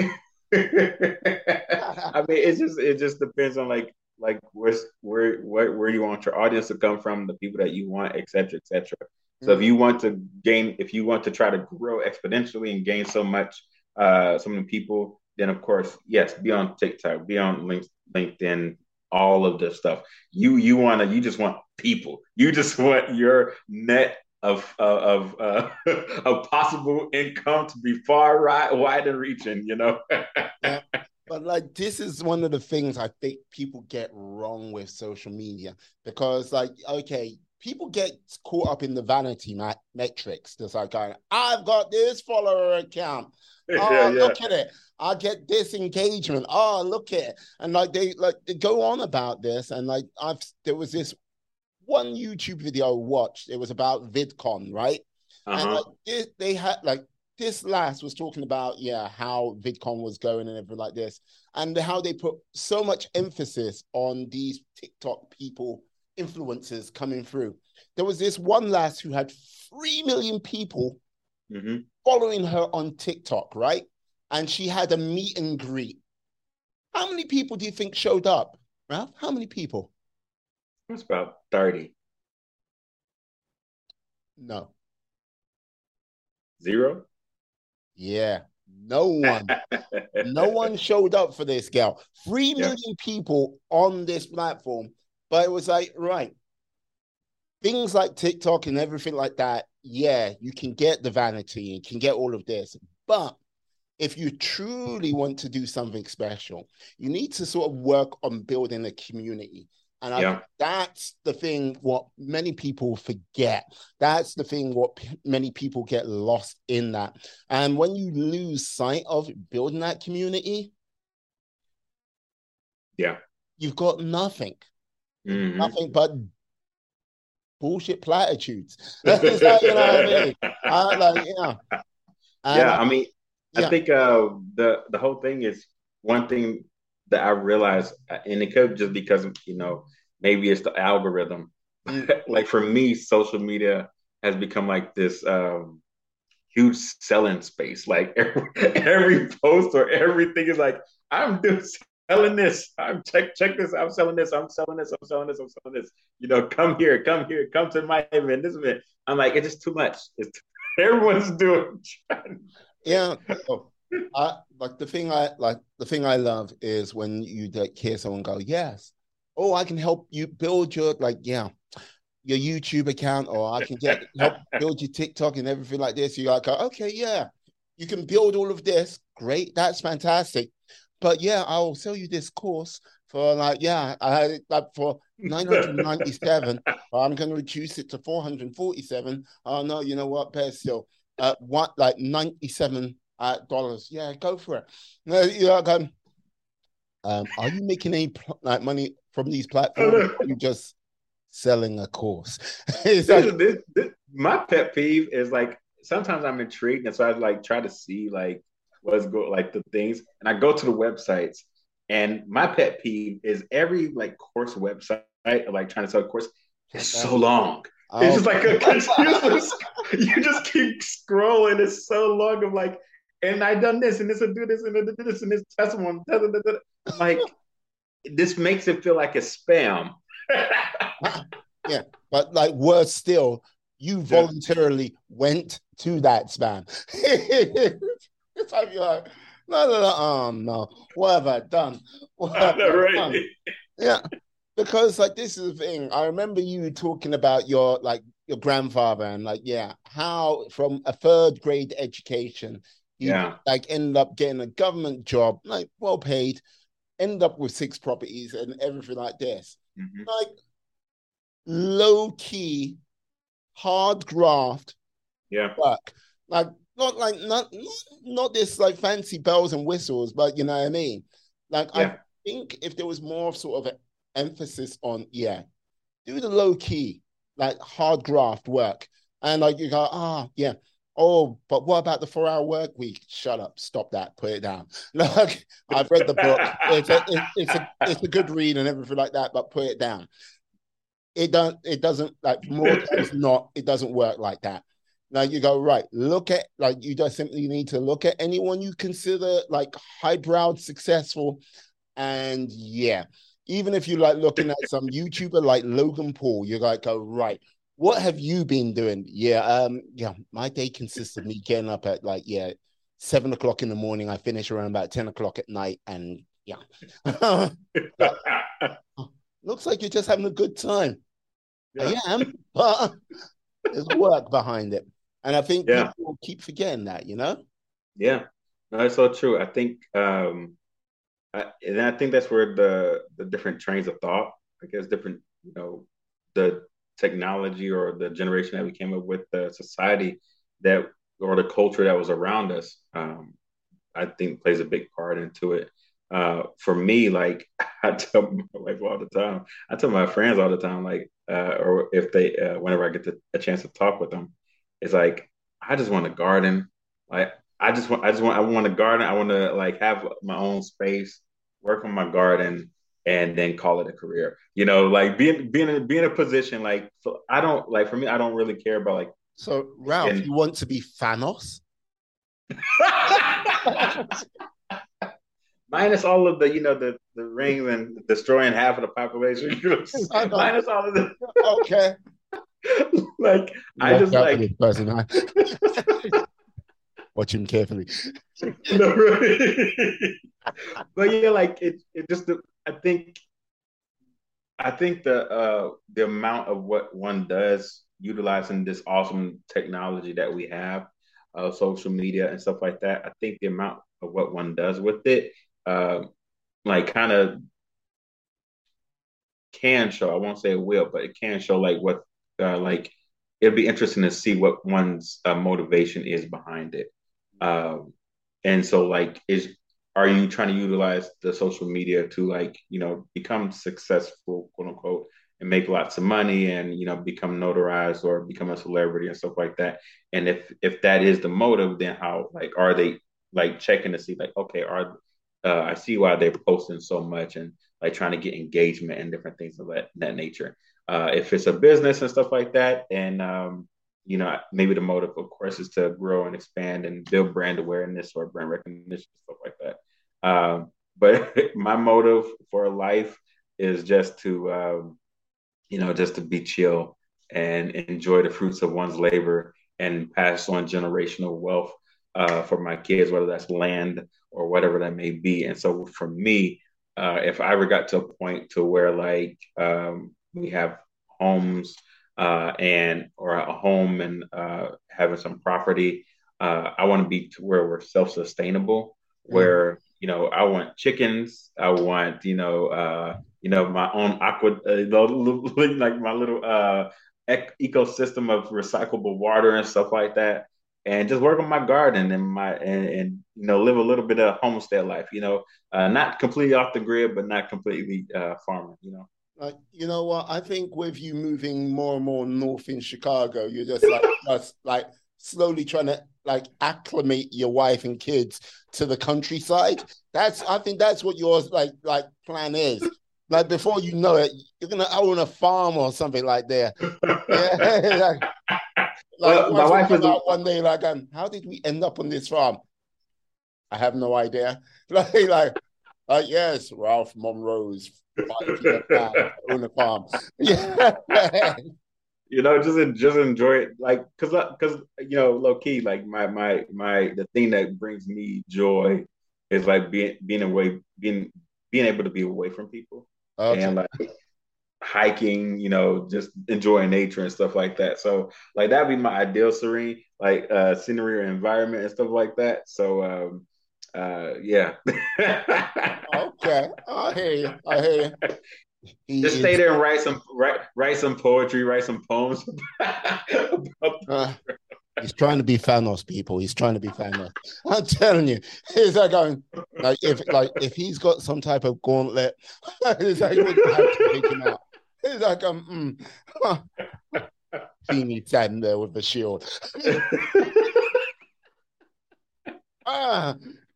I mean, it just depends on like where you want your audience to come from, the people that you want, et cetera, et cetera. So if you want to try to grow exponentially and gain so many people, then of course, yes, be on TikTok, be on LinkedIn, all of this stuff. You just want people. You just want your net of of possible income to be far wide and reaching. Yeah. But like this is one of the things I think people get wrong with social media because like okay, people get caught up in the vanity metrics. Just like going, I've got this follower account. Oh, look at it. I get this engagement. Oh, look at it. And like they go on about this. And like there was this one YouTube video I watched. It was about VidCon, right? And like they had like this last was talking about how VidCon was going and everything like this, and how they put so much emphasis on these TikTok people, influencers coming through. There was this one lass who had 3 million people following her on TikTok, right? And she had a meet and greet. How many people do you think showed up, Ralph? How many people? It's about 30. No. 0? Yeah. No one. No one showed up for this girl. 3 million people on this platform. But it was like, right, things like TikTok and everything like that, yeah, you can get the vanity, you can get all of this. But if you truly want to do something special, you need to sort of work on building a community. And I think that's the thing what many people forget. That's the thing what many people get lost in that. And when you lose sight of building that community, you've got nothing. Nothing but bullshit platitudes. Like, you know what I mean? I mean, I think the whole thing is one thing that I realized, and it could just because maybe it's the algorithm. Like for me, social media has become like this huge selling space. Like every post or everything is like I'm doing. Selling this, check this. I'm selling this. I'm selling this. I'm selling this. I'm selling this. Come here, come to my event. This event. I'm like, it's just too much. Everyone's doing. Yeah. The thing I love is when you hear someone go, yes, oh, I can help you build your your YouTube account, or I can help build your TikTok and everything like this. You're like, okay, yeah, you can build all of this. Great, that's fantastic. But yeah, I'll sell you this course for I had it for 997. I'm going to reduce it to 447. Oh no, you know what? Better still, what like $97. Yeah, go for it. No, are you making any money from these platforms? You're just selling a course. My pet peeve is like sometimes I'm intrigued, and so I like try to see like the things, and I go to the websites, and my pet peeve is every like course website like trying to sell a course is so long. It's just like a continuous. You just keep scrolling. It's so long of like, and I done this and this and do this and do this and this testimony. Like this makes it feel like a spam. Yeah, but like worse still, you Yeah. voluntarily went to that spam. It's like you're like, no, no, no, no. What have I done? What I have know, I right? done? Yeah, because like this is the thing. I remember you talking about your grandfather and like yeah, how from a third grade education he Yeah. like ended up getting a government job, like well paid, ended up with 6 properties and everything like this. Hmm. Like low key, hard graft Yeah. work. Like not this like fancy bells and whistles, but you know what I mean. Like I Yeah. think if there was more of sort of an emphasis on yeah, do the low key, like hard graft work, and like you go yeah. Oh, but what about the 4 hour work week? Shut up, stop that, put it down. Like I've read the book. It's a good read and everything like that, but put it down. It doesn't like more times not it doesn't work like that. Now you go right, look at like you just simply need to look at anyone you consider like highbrow successful, and yeah, even if you like looking at some YouTuber like Logan Paul, you're like, go right. What have you been doing? Yeah, my day consists of me getting up at like yeah, 7 o'clock in the morning. I finish around about 10 o'clock at night, and yeah, but looks like you're just having a good time. Yeah. I am, but there's work behind it. And I think Yeah. people keep forgetting that, you know? Yeah. No, that's so true. I think and I think that's where the different trains of thought, I guess different, the technology or the generation that we came up with, the society that or the culture that was around us, I think plays a big part into it. For me, like I tell my wife all the time, I tell my friends all the time, like, or if they, whenever I get a chance to talk with them, it's like I just want a garden. Like I want a garden. I want to like have my own space, work on my garden, and then call it a career. Like being in a position like so I don't like for me, I don't really care about like So, Ralph, and you want to be Thanos? minus all of the rings and destroying half of the population. Minus all of the Okay. like I Watch just out for like this person. Huh? Watch him carefully. right? But yeah, like it just I think the amount of what one does utilizing this awesome technology that we have, social media and stuff like that. I think the amount of what one does with it, uh, like kind of can show. I won't say it will, but it can show like what like it'd be interesting to see what one's motivation is behind it. Um, and so like is are you trying to utilize the social media to like, become successful, quote unquote, and make lots of money and become notarized or become a celebrity and stuff like that. And if that is the motive, then how like are they like checking to see like, okay, are I see why they're posting so much and like trying to get engagement and different things of that nature. If it's a business and stuff like that, and maybe the motive, of course, is to grow and expand and build brand awareness or brand recognition, stuff like that. But my motive for life is just to, just to be chill and enjoy the fruits of one's labor and pass on generational wealth for my kids, whether that's land or whatever that may be. And so for me, if I ever got to a point to where like we have homes and or a home and having some property, I want to be to where we're self-sustainable, Mm. where I want chickens, I want my own aqua, like my little ecosystem of recyclable water and stuff like that, and just work on my garden and live a little bit of homestead life. Not completely off the grid, but not completely farming. Like, you know what? I think with you moving more and more north in Chicago, you're just like slowly trying to like acclimate your wife and kids to the countryside. I think that's what yours like plan is. Like before you know it, you're gonna own a farm or something like that. Yeah, like your Well, my wife's gonna wife come is out one day like, how did we end up on this farm? I have no idea. Like Yes, Ralph Monroe's 5 year plan to own a farm. Yeah. Just enjoy it, like, cause low key, like the thing that brings me joy is like being able to be away from people Okay. and like hiking, just enjoying nature and stuff like that. So like that'd be my ideal serene, like scenery or environment and stuff like that. So yeah. Okay. I hear you. I hear you. Just He stay is there and write some poetry, write some poems. uh, he's trying to be Thanos, people. He's trying to be Thanos. I'm telling you. He's like going if he's got some type of gauntlet, he's like would have to take him out. He's like Teeny standing there with the shield. ah,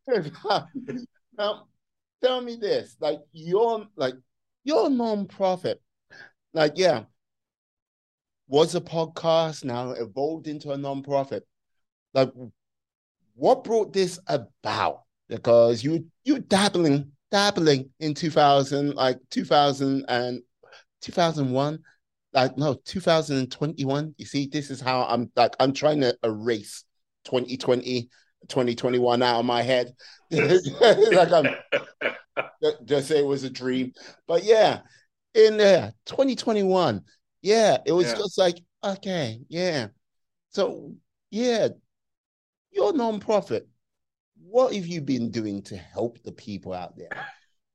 now tell me this, your non-profit, yeah, was a podcast now evolved into a non-profit. Like, what brought this about? Because you dabbling in 2000, like 2000 and 2001, like no 2021. You see, this is how I'm trying to erase 2020, 2021 out of my head. Like I'm just say it was a dream. But yeah, in 2021, yeah, it was Yeah. just like, okay, yeah. So yeah, your nonprofit, what have you been doing to help the people out there?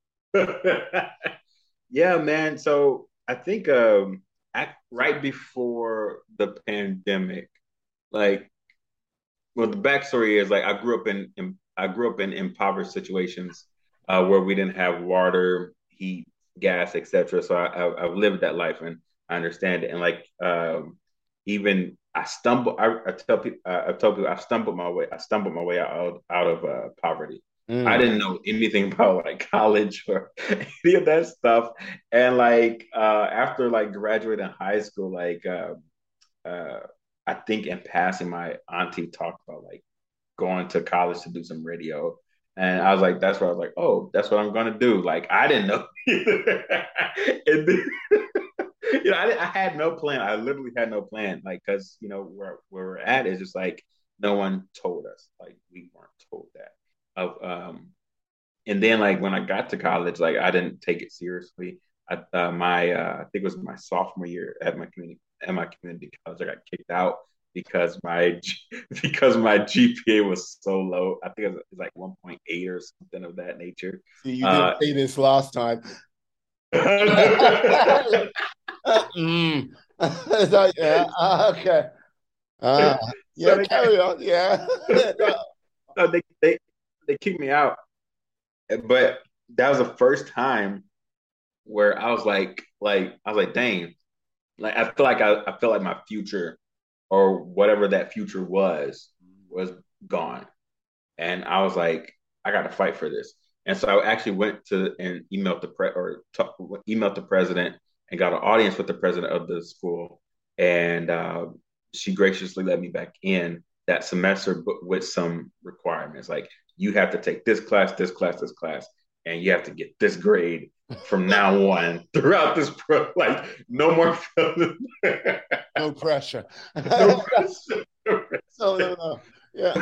Yeah, man. So I think right before the pandemic, like, well, the backstory is like I grew up in impoverished situations where we didn't have water, heat, gas, etc. So I've lived that life and I understand it. And like even I stumble. I tell people I told people I stumbled my way out of poverty. I Mm. didn't know anything about like college or any of that stuff. And like after like graduating high school, like uh, I think in passing, my auntie talked about like going to college to do some radio. And I was like, that's where I was like, oh, that's what I'm gonna do. Like I didn't know. And then, I had no plan. I literally had no plan. Like, cause where we're at is just like no one told us. Like we weren't told that. Of and then like when I got to college, like I didn't take it seriously. I think it was my sophomore year at my community college. I got kicked out because because my GPA was so low. I think it was like 1.8 or something of that nature. See, you didn't say this last time. Mm. It's like, yeah, okay. So Yeah, carry on. Yeah. so they kicked me out, but that was the first time where I was like, dang, like I felt like my future or whatever that future was gone, and I was like, I got to fight for this. And so I actually went to and emailed the president and got an audience with the president of the school, and she graciously let me back in that semester, but with some requirements like you have to take this class, this class, this class, and you have to get this grade from now on throughout this like no more No pressure. no pressure. No. Yeah.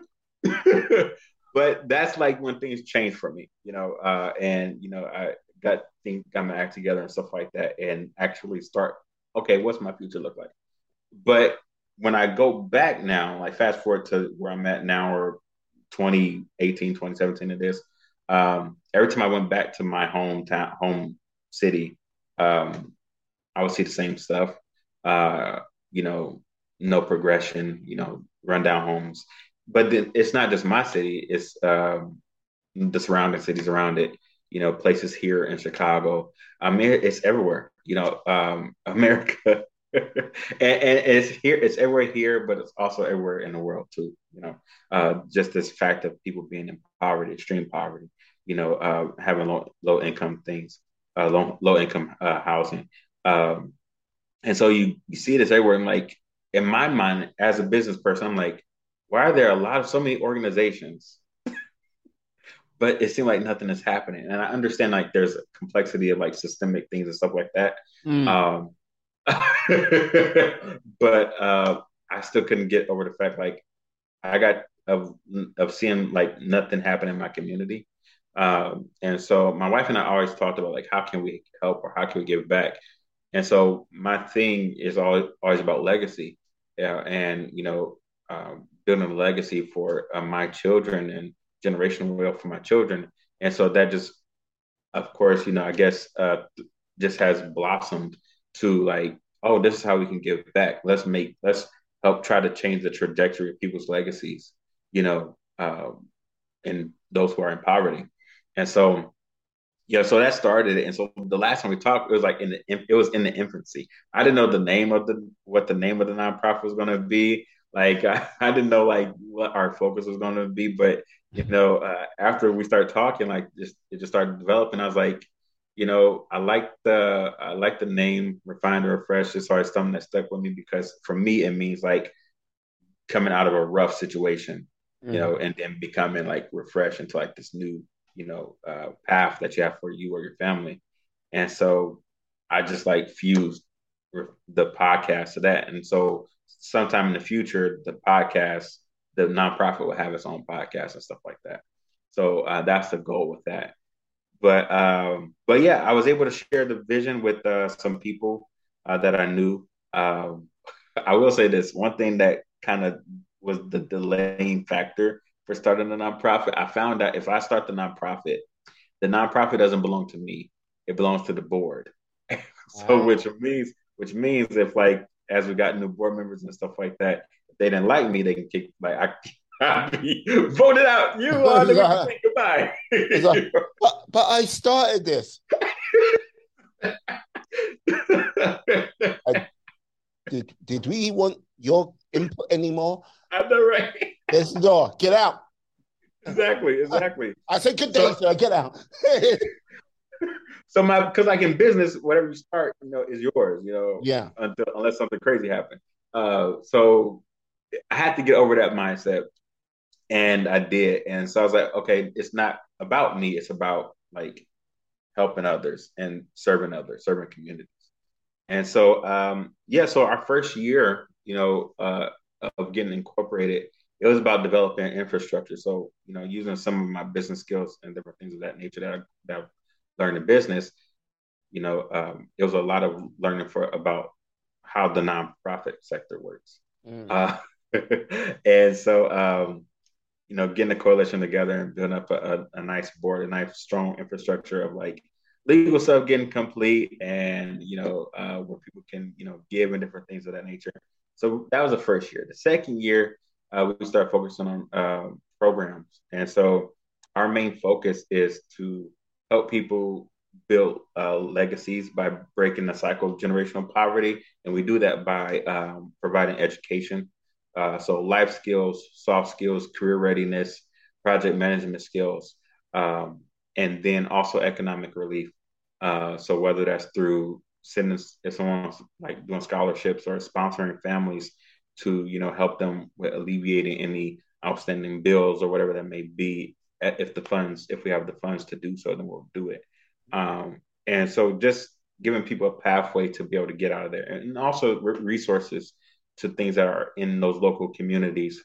But that's like when things change for me, and I got my act together and stuff like that, and actually start. Okay, what's my future look like? But when I go back now, like fast forward to where I'm at now, or 2018, 2017, it is. Every time I went back to my home city, I would see the same stuff. Uh, no progression, rundown homes. But then it's not just my city; it's the surrounding cities around it. Places here in Chicago. I mean, it's everywhere. America, and it's here. It's everywhere here, but it's also everywhere in the world too. Just this fact of people being in poverty, extreme poverty. Having low income things, low income housing. And so you see this everywhere. I'm like, in my mind, as a business person, I'm like, why are there so many organizations but it seemed like nothing is happening. And I understand like there's a complexity of like systemic things and stuff like that. Mm. Um, but I still couldn't get over the fact like I got of seeing like nothing happen in my community. And so my wife and I always talked about like how can we help or how can we give back. And so my thing is always about legacy, and building a legacy for my children and generational wealth for my children. And so that just, of course, I guess just has blossomed to like, oh, this is how we can give back. Let's help try to change the trajectory of people's legacies, you know, and those who are in poverty. And so, yeah, so that started it. And so the last time we talked, it was like it was in the infancy. I didn't know the name of what the name of the nonprofit was going to be. Like I didn't know like what our focus was going to be, but after we started talking, like it just started developing. I was like, I like the name Refined or Refreshed. It's always something that stuck with me because for me it means like coming out of a rough situation, and then becoming like refreshed into like this new, path that you have for you or your family. And so I just like fused the podcast to that. And so sometime in the future, the nonprofit will have its own podcast and stuff like that. So that's the goal with that. But yeah, I was able to share the vision with some people that I knew. I will say this one thing that kind of was the delaying factor for starting a nonprofit. I found out if I start the nonprofit doesn't belong to me; it belongs to the board. So, which means if like as we got new board members and stuff like that, if they didn't like me, they can kick like I be voted out. You are the one to say goodbye. Like, but I started this. Did we want your input anymore? I know, right? There's the door. Get out. Exactly. I said, good day, sir. Get out. So because like in business, whatever you start, is yours. Yeah. Unless something crazy happens. So I had to get over that mindset, and I did. And so I was like, okay, it's not about me. It's about like helping others and serving communities. And so, so our first year, of getting incorporated, it was about developing infrastructure. So, using some of my business skills and different things of that nature that I've learned in business, it was a lot of learning about how the nonprofit sector works. And so, getting a coalition together and building up a nice board, a nice strong infrastructure of like legal stuff getting complete, and where people can give and different things of that nature. So that was the first year. The second year, we started focusing on programs, and so our main focus is to help people build legacies by breaking the cycle of generational poverty, and we do that by providing education. So life skills, soft skills, career readiness, project management skills, and then also economic relief. So whether that's through sending if someone's like doing scholarships or sponsoring families to help them with alleviating any outstanding bills or whatever that may be, if we have the funds to do so, then we'll do it. And so just giving people a pathway to be able to get out of there, and also resources to things that are in those local communities,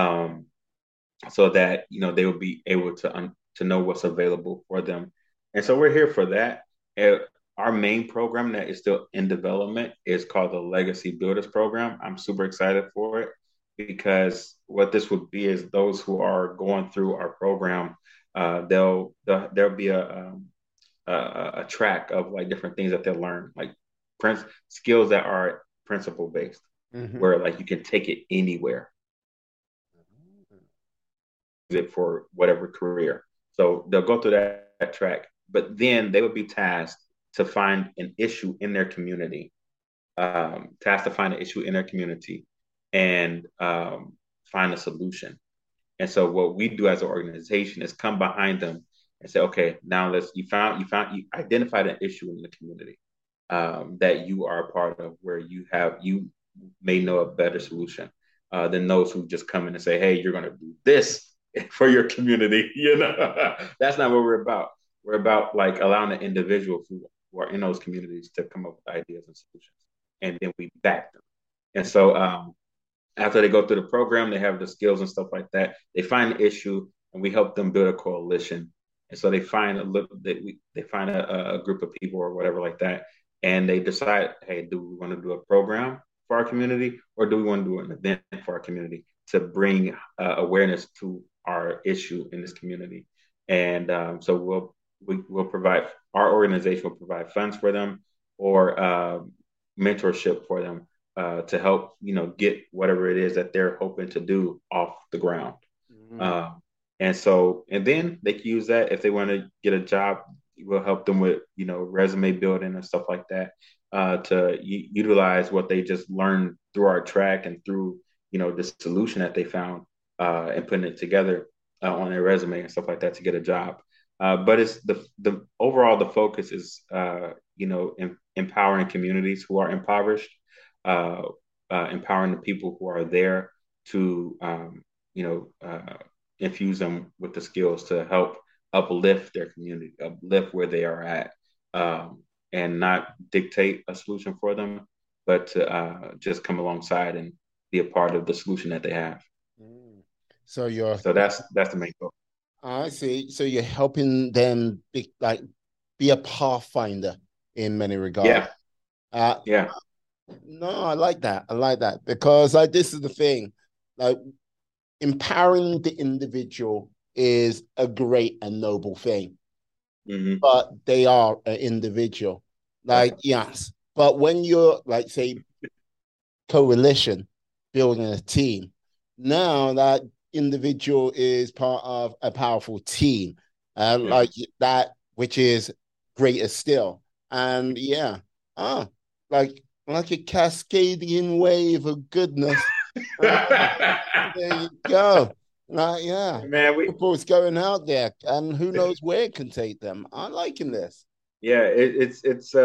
so that they will be able to know what's available for them. And so we're here for that. Our main program that is still in development is called the Legacy Builders Program. I'm super excited for it because what this would be is those who are going through our program, there'll be a track of like different things that they'll learn, like skills that are principle based, where like you can take it anywhere, it for whatever career. So they'll go through that track, but then they would be tasked to find an issue in their community, and find a solution. And so what we do as an organization is come behind them and say, okay, now you identified an issue in the community, that you are a part of, where you may know a better solution than those who just come in and say, hey, you're going to do this for your community. That's not what we're about. We're about like allowing the individuals who are in those communities to come up with ideas and solutions, and then we back them. And so after they go through the program, they have the skills and stuff like that. They find the issue, and we help them build a coalition. And so they find they find a group of people or whatever like that, and they decide, hey, do we want to do a program for our community, or do we want to do an event for our community to bring awareness to our issue in this community? And so we'll provide, our organization will provide funds for them, or mentorship for them, to help get whatever it is that they're hoping to do off the ground. Mm-hmm. And then they can use that if they want to get a job. We'll help them with resume building and stuff like that, to utilize what they just learned through our track and through this solution that they found, and putting it together on their resume and stuff like that to get a job. But it's the overall, the focus is empowering communities who are impoverished, empowering the people who are there to infuse them with the skills to help uplift their community, uplift where they are at, and not dictate a solution for them, but to just come alongside and be a part of the solution that they have. So that's the main goal. I see. So you're helping them be a pathfinder in many regards. Yeah. No, I like that. I like that because this is the thing, empowering the individual is a great and noble thing, but they are an individual. Yes, but when you're say coalition, building a team, now that individual is part of a powerful team, that, which is greater still. And like a cascading wave of goodness. There you go. Man, people's going out there, and who knows where it can take them. I'm liking this. Yeah, it's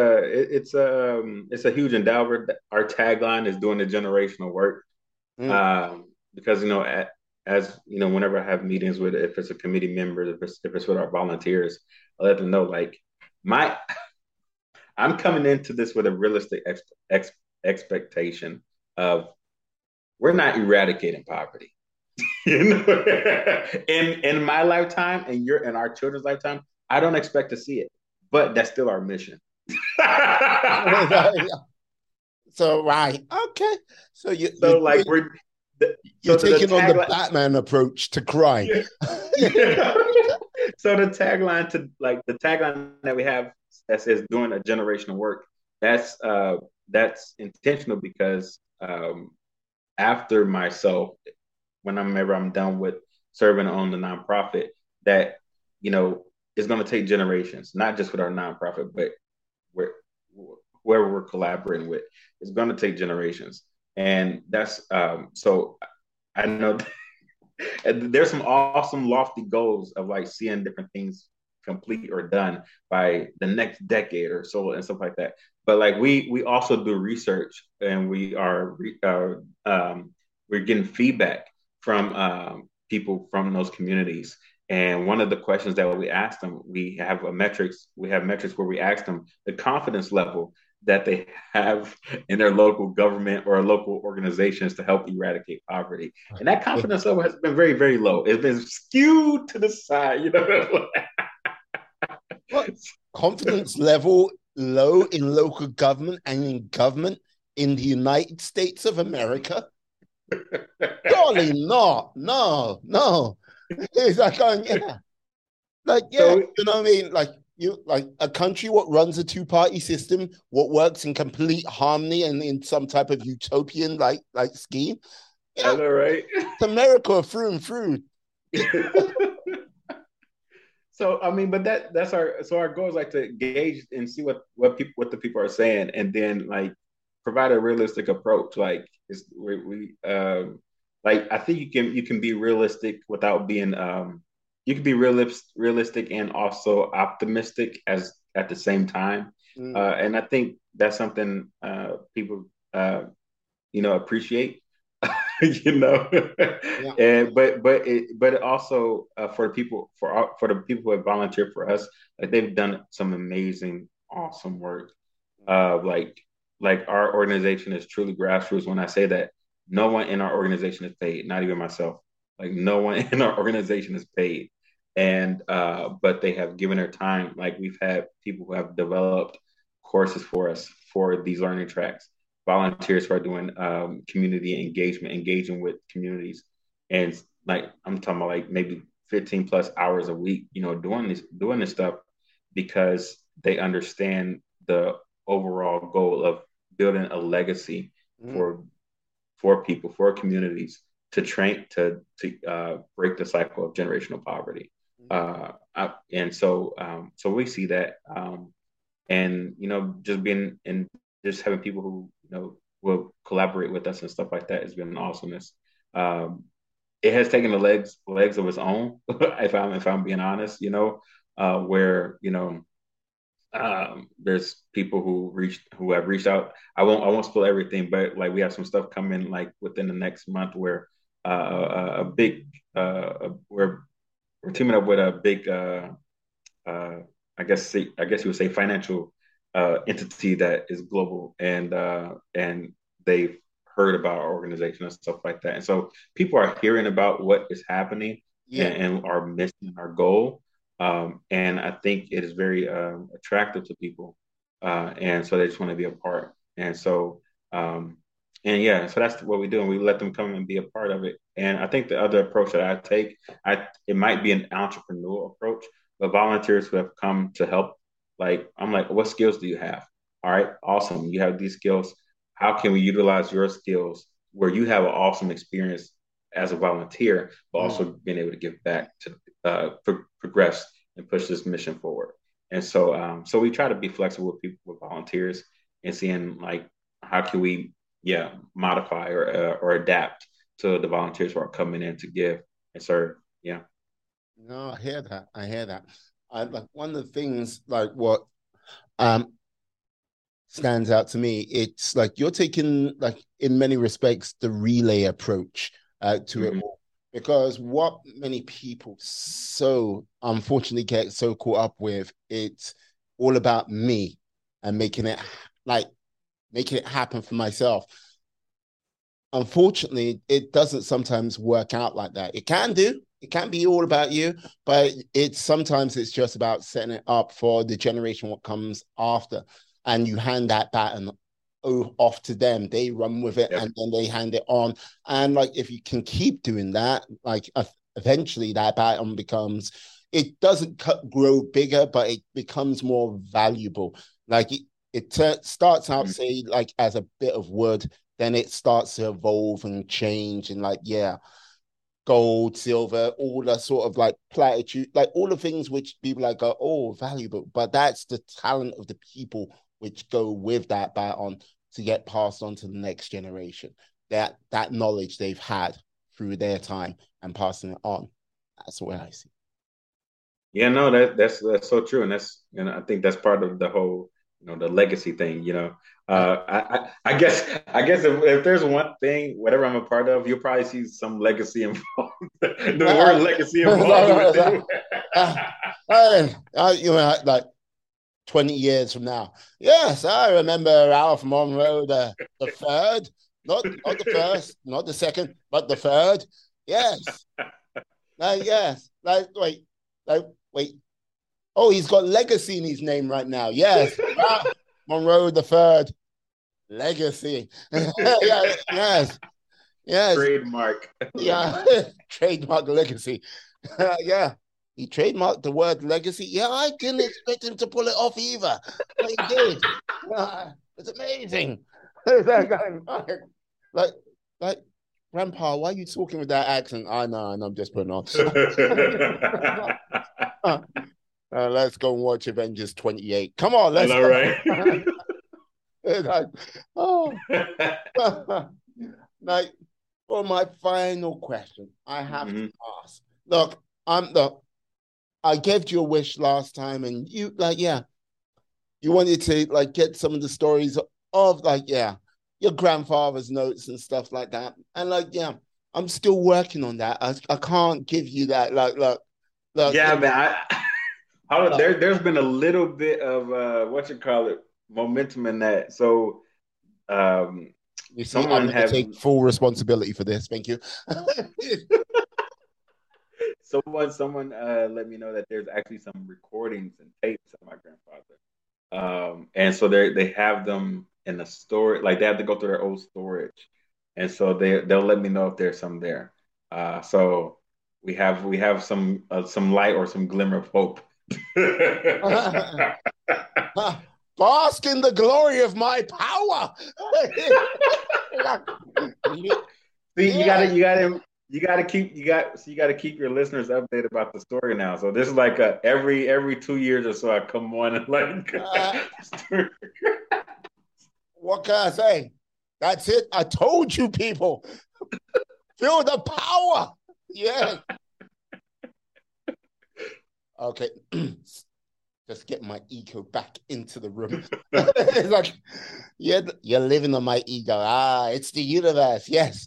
a huge endeavor. Our tagline is doing the generational work, because as whenever I have meetings with, if it's a committee member, if it's with our volunteers, I let them know I'm coming into this with a realistic expectation of, we're not eradicating poverty. In my lifetime and in our children's lifetime, I don't expect to see it, but that's still our mission. So right, okay. So you're taking on the Batman approach to crime. So the tagline that we have that says doing a generational work, that's intentional because after myself, whenever I'm done with serving on the nonprofit, that it's going to take generations, not just with our nonprofit, but whoever we're collaborating with, it's going to take generations. And that's so I know there's some awesome lofty goals of seeing different things complete or done by the next decade or so and stuff like that. But we also do research, and we're getting feedback from people from those communities. And one of the questions that we ask them, we have metrics where we ask them the confidence level that they have in their local government or local organizations to help eradicate poverty. And that confidence level has been very, very low. It's been skewed to the side, What? Confidence level low in local government and in government in the United States of America? Surely not. No. It's going, yeah. So, you know what I mean? A country what runs a two-party system, what works in complete harmony and in some type of utopian scheme. I know, right? It's America through and through. So I mean, but that's our goal is to gauge and see what the people are saying, and then provide a realistic approach. I think you can be realistic without being you can be realistic and also optimistic at the same time. And I think that's something people appreciate. you know. Yeah. And but it also for the people who have volunteered for us, like they've done some amazing, awesome work. Like our organization is truly grassroots. When I say that, no one in our organization is paid, not even myself. Like no one in our organization is paid, and but they have given their time. Like we've had people who have developed courses for us for these learning tracks, volunteers who are doing community engagement, engaging with communities, and like I'm talking about like maybe 15 plus hours a week, you know, doing this stuff because they understand the overall goal of building a legacy Mm. for people, for communities to train to break the cycle of generational poverty. And so we see that, and you know, just being and just having people who you know will collaborate with us and stuff like that has been an awesomeness. Um, it has taken the legs of its own, if I'm being honest, you know, where you know there's people who have reached out. I won't spoil everything, but like we have some stuff coming like within the next month where a big we're teaming up with a big uh, I guess you would say financial entity that is global, and they've heard about our organization and stuff like that. And so people are hearing about what is happening Yeah. and our mission, our goal. And I think it is very attractive to people. And so they just want to be a part. And so, and yeah, so that's what we do. And we let them come and be a part of it. And I think the other approach that I take, it might be an entrepreneurial approach, but volunteers who have come to help, like, I'm like, what skills do you have? All right, awesome. You have these skills. How can we utilize your skills where you have an awesome experience as a volunteer, but Mm. also being able to give back to progress and push this mission forward. And so, so we try to be flexible with people, with volunteers, and seeing like how can we, yeah, modify or adapt to the volunteers who are coming in to give and serve. Yeah. No, I hear that. I hear that. I like one of the things like what um stands out to me. It's like you're taking like in many respects the relay approach to it Mm-hmm. all. Because what many people so unfortunately get so caught up with, it's all about me and like making it happen for myself. Unfortunately, it doesn't sometimes work out like that. It can do. It can be all about you, but it's sometimes it's just about setting it up for the generation what comes after, and you hand that baton off to them. They run with it, Yep. and then they hand it on. And like if you can keep doing that, like eventually that baton becomes. It doesn't grow bigger, but it becomes more valuable. Like it starts out, Mm-hmm. say, like as a bit of wood, then it starts to evolve and change and like yeah, gold, silver, all the sort of like platitude, like all the things which people like go, oh, valuable. But that's the talent of the people which go with that baton to get passed on to the next generation. That knowledge they've had through their time and passing it on. That's what I see. Yeah, no, that's so true, and I think that's part of the whole, you know, the legacy thing. You know, I guess if there's one thing, whatever I'm a part of, you'll probably see some legacy involved. The word legacy involved with it. You know, like 20 years from now. Yes, I remember Ralph Monroe the third, not the first, not the second, but the third. Yes. Yes. Wait. Oh, he's got legacy in his name right now. Yes. Ralph Monroe the third. Legacy. Yeah, yes. Yes. Trademark. Yeah. Trademark legacy. Yeah. He trademarked the word legacy. Yeah, I didn't expect him to pull it off either. But he did. It's amazing. like, Grandpa, why are you talking with that accent? I know, and I'm just putting on. Let's go and watch Avengers 28. Come on, let's I know, right? like, oh. Like, for my final question, I have to ask. Look, I gave you a wish last time, and you like, yeah, you wanted to like get some of the stories of like, yeah, your grandfather's notes and stuff like that. And like, yeah, I'm still working on that. I can't give you that. Like, look, Yeah, man. There's been a little bit of what you call it momentum in that. So um, you see, I'm someone going to have take full responsibility for this. Thank you. someone let me know that there's actually some recordings and tapes of my grandfather. And so they have them in the storage, like they have to go through their old storage, and so they'll let me know if there's some there. So we have some light or some glimmer of hope. Bask in the glory of my power. See, you gotta keep your listeners updated about the story now. So this is like every 2 years or so I come on and like what can I say? That's it. I told you, people. Feel the power. Yeah. Okay. Just get my ego back into the room. It's like, you're living on my ego. It's the universe. Yes.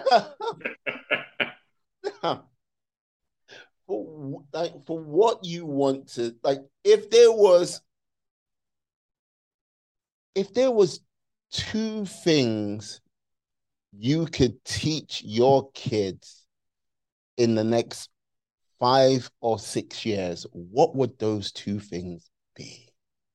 For what you want to, like, if there was two things you could teach your kids in the next 5 or 6 years, what would those two things be?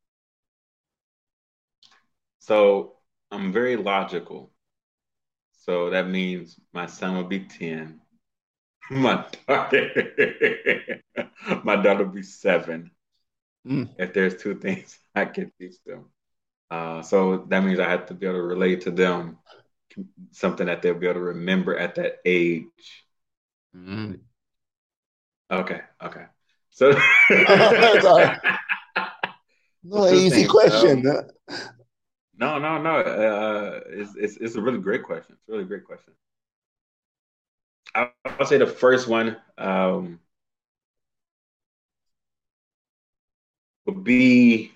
So I'm very logical. So that means my son will be 10. My daughter, my daughter will be 7. If there's two things I can teach them. So that means I have to be able to relate to them something that they'll be able to remember at that age. Okay. So no easy question. No. It's a really great question. It's a really great question. I'll say the first one would be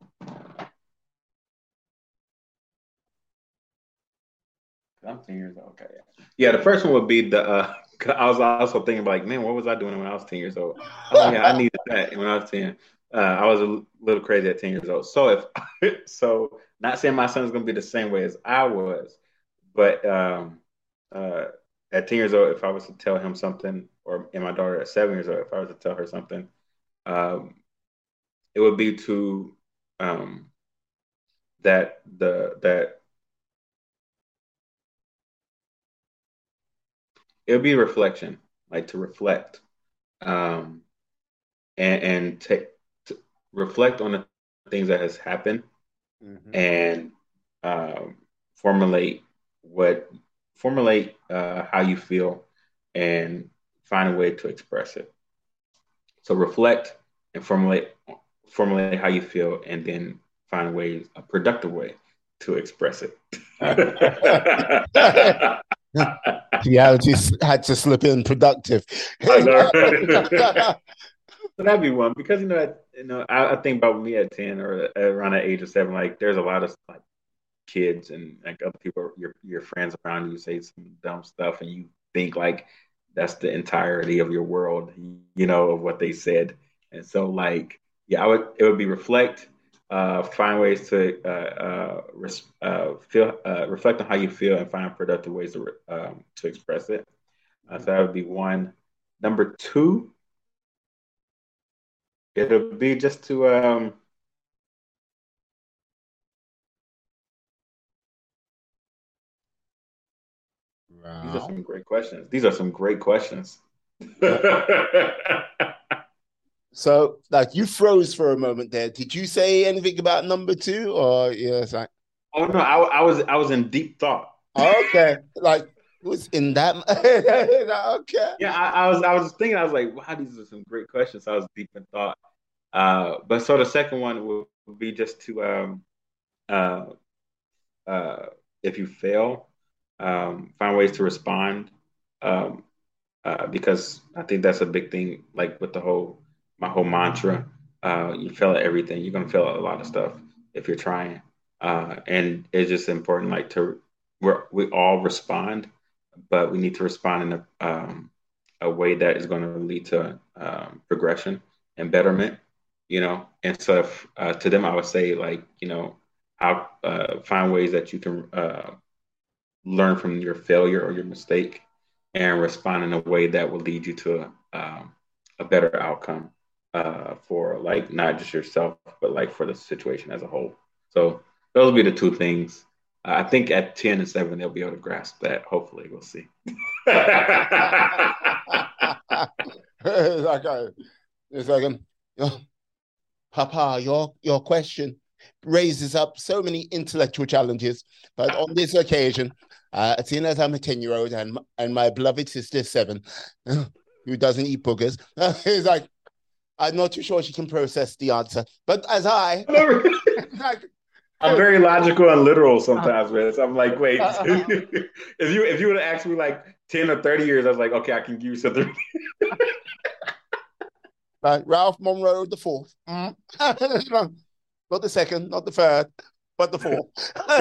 I'm 10 years old. Okay. Yeah, the first one would be I was also thinking like, man, what was I doing when I was 10 years old? Oh yeah, I needed that when I was 10. I was a little crazy at 10 years old. So so not saying my son is gonna be the same way as I was, but uh, at 10 years old, if I was to tell him something, or and my daughter at 7 years old, if I was to tell her something, um, it would be to that it would be reflection, like to reflect, um, and to reflect on the things that has happened, and um, formulate what how you feel and find a way to express it. So reflect and formulate how you feel, and then find a productive way to express it. Yeah, just had to slip in productive. I know. So that'd be one because I think about me at 10 or around the age of 7, like there's a lot of like kids and like other people, your friends around you say some dumb stuff, and you think like that's the entirety of your world, of what they said. And so like, yeah, it would be reflect, find ways to feel, reflect on how you feel, and find productive ways to express it. So that would be one. Number two, it'll be just to these are some great questions. These are some great questions. So, like, you froze for a moment there. Did you say anything about number two, or yes? Oh no, I was in deep thought. Okay, like it was in that. Okay. Yeah, I was thinking. I was like, wow, these are some great questions. So I was deep in thought. But so the second one would be just to uh, uh, if you fail, find ways to respond. Um, because I think that's a big thing. Like with my whole mantra, you fail at everything. You're gonna fail at a lot of stuff if you're trying. And it's just important, like we all respond, but we need to respond in a way that is going to lead to progression and betterment, And so to them, I would say like, how find ways that you can learn from your failure or your mistake and respond in a way that will lead you to a better outcome for like not just yourself, but like for the situation as a whole. So those will be the two things. I think at 10 and 7, they'll be able to grasp that. Hopefully, we'll see. It's like, Papa, your question raises up so many intellectual challenges, but on this occasion, seeing as I'm a 10-year-old and my beloved sister is 7, who doesn't eat boogers, he's like, I'm not too sure she can process the answer. But as I'm very logical and literal sometimes, man. So I'm like, wait, if you would have asked me like 10 or 30 years, I was like, okay, I can give you something. Ralph Monroe the fourth. Not the second, not the third, but the fourth.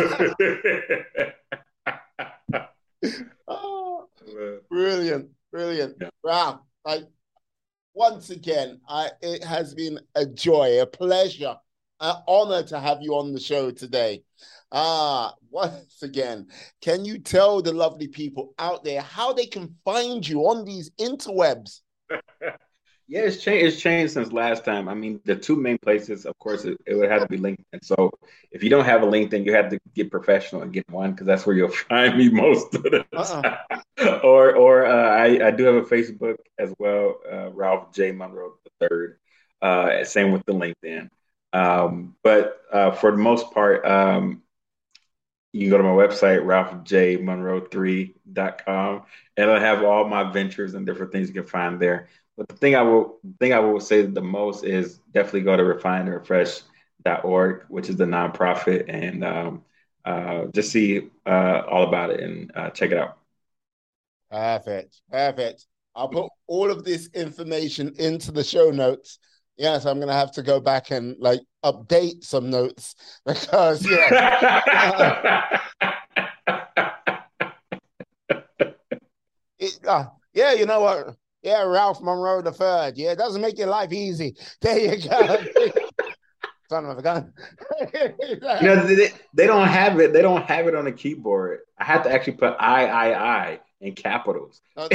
Oh, brilliant. Yeah. Wow. Once again, it has been a joy, a pleasure, an honor to have you on the show today. Once again, can you tell the lovely people out there how they can find you on these interwebs? Yeah, it's changed since last time. I mean, the two main places, of course, it would have to be LinkedIn. So if you don't have a LinkedIn, you have to get professional and get one because that's where you'll find me most of the time. Or I do have a Facebook as well, Ralph J. Monroe III. Same with the LinkedIn. But for the most part, you can go to my website, ralphjmonroe3.com, and I'll have all my ventures and different things you can find there. But the thing I will say the most is definitely go to refineandrefresh.org, which is the nonprofit, and just see all about it and check it out. Perfect. I'll put all of this information into the show notes. Yes, I'm going to have to go back and like update some notes because yeah, you know what? Yeah, Ralph Monroe III. Yeah, it doesn't make your life easy. There you go. Son of a gun. They don't have it. They don't have it on the keyboard. I have to actually put I in capitals. No.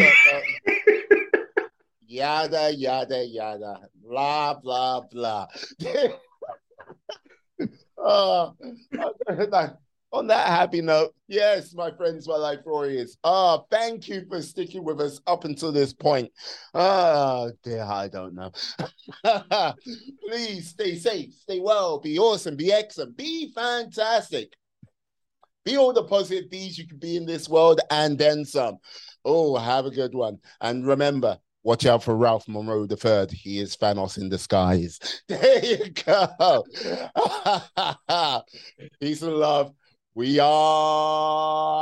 Yada, blah, blah, blah. On that happy note, yes, my friends, my life warriors. Thank you for sticking with us up until this point. Dear, I don't know. Please stay safe, stay well, be awesome, be excellent, be fantastic. Be all the positive bees you can be in this world and then some. Oh, have a good one. And remember, watch out for Ralph Monroe III. He is Thanos in disguise. There you go. Peace and love. We are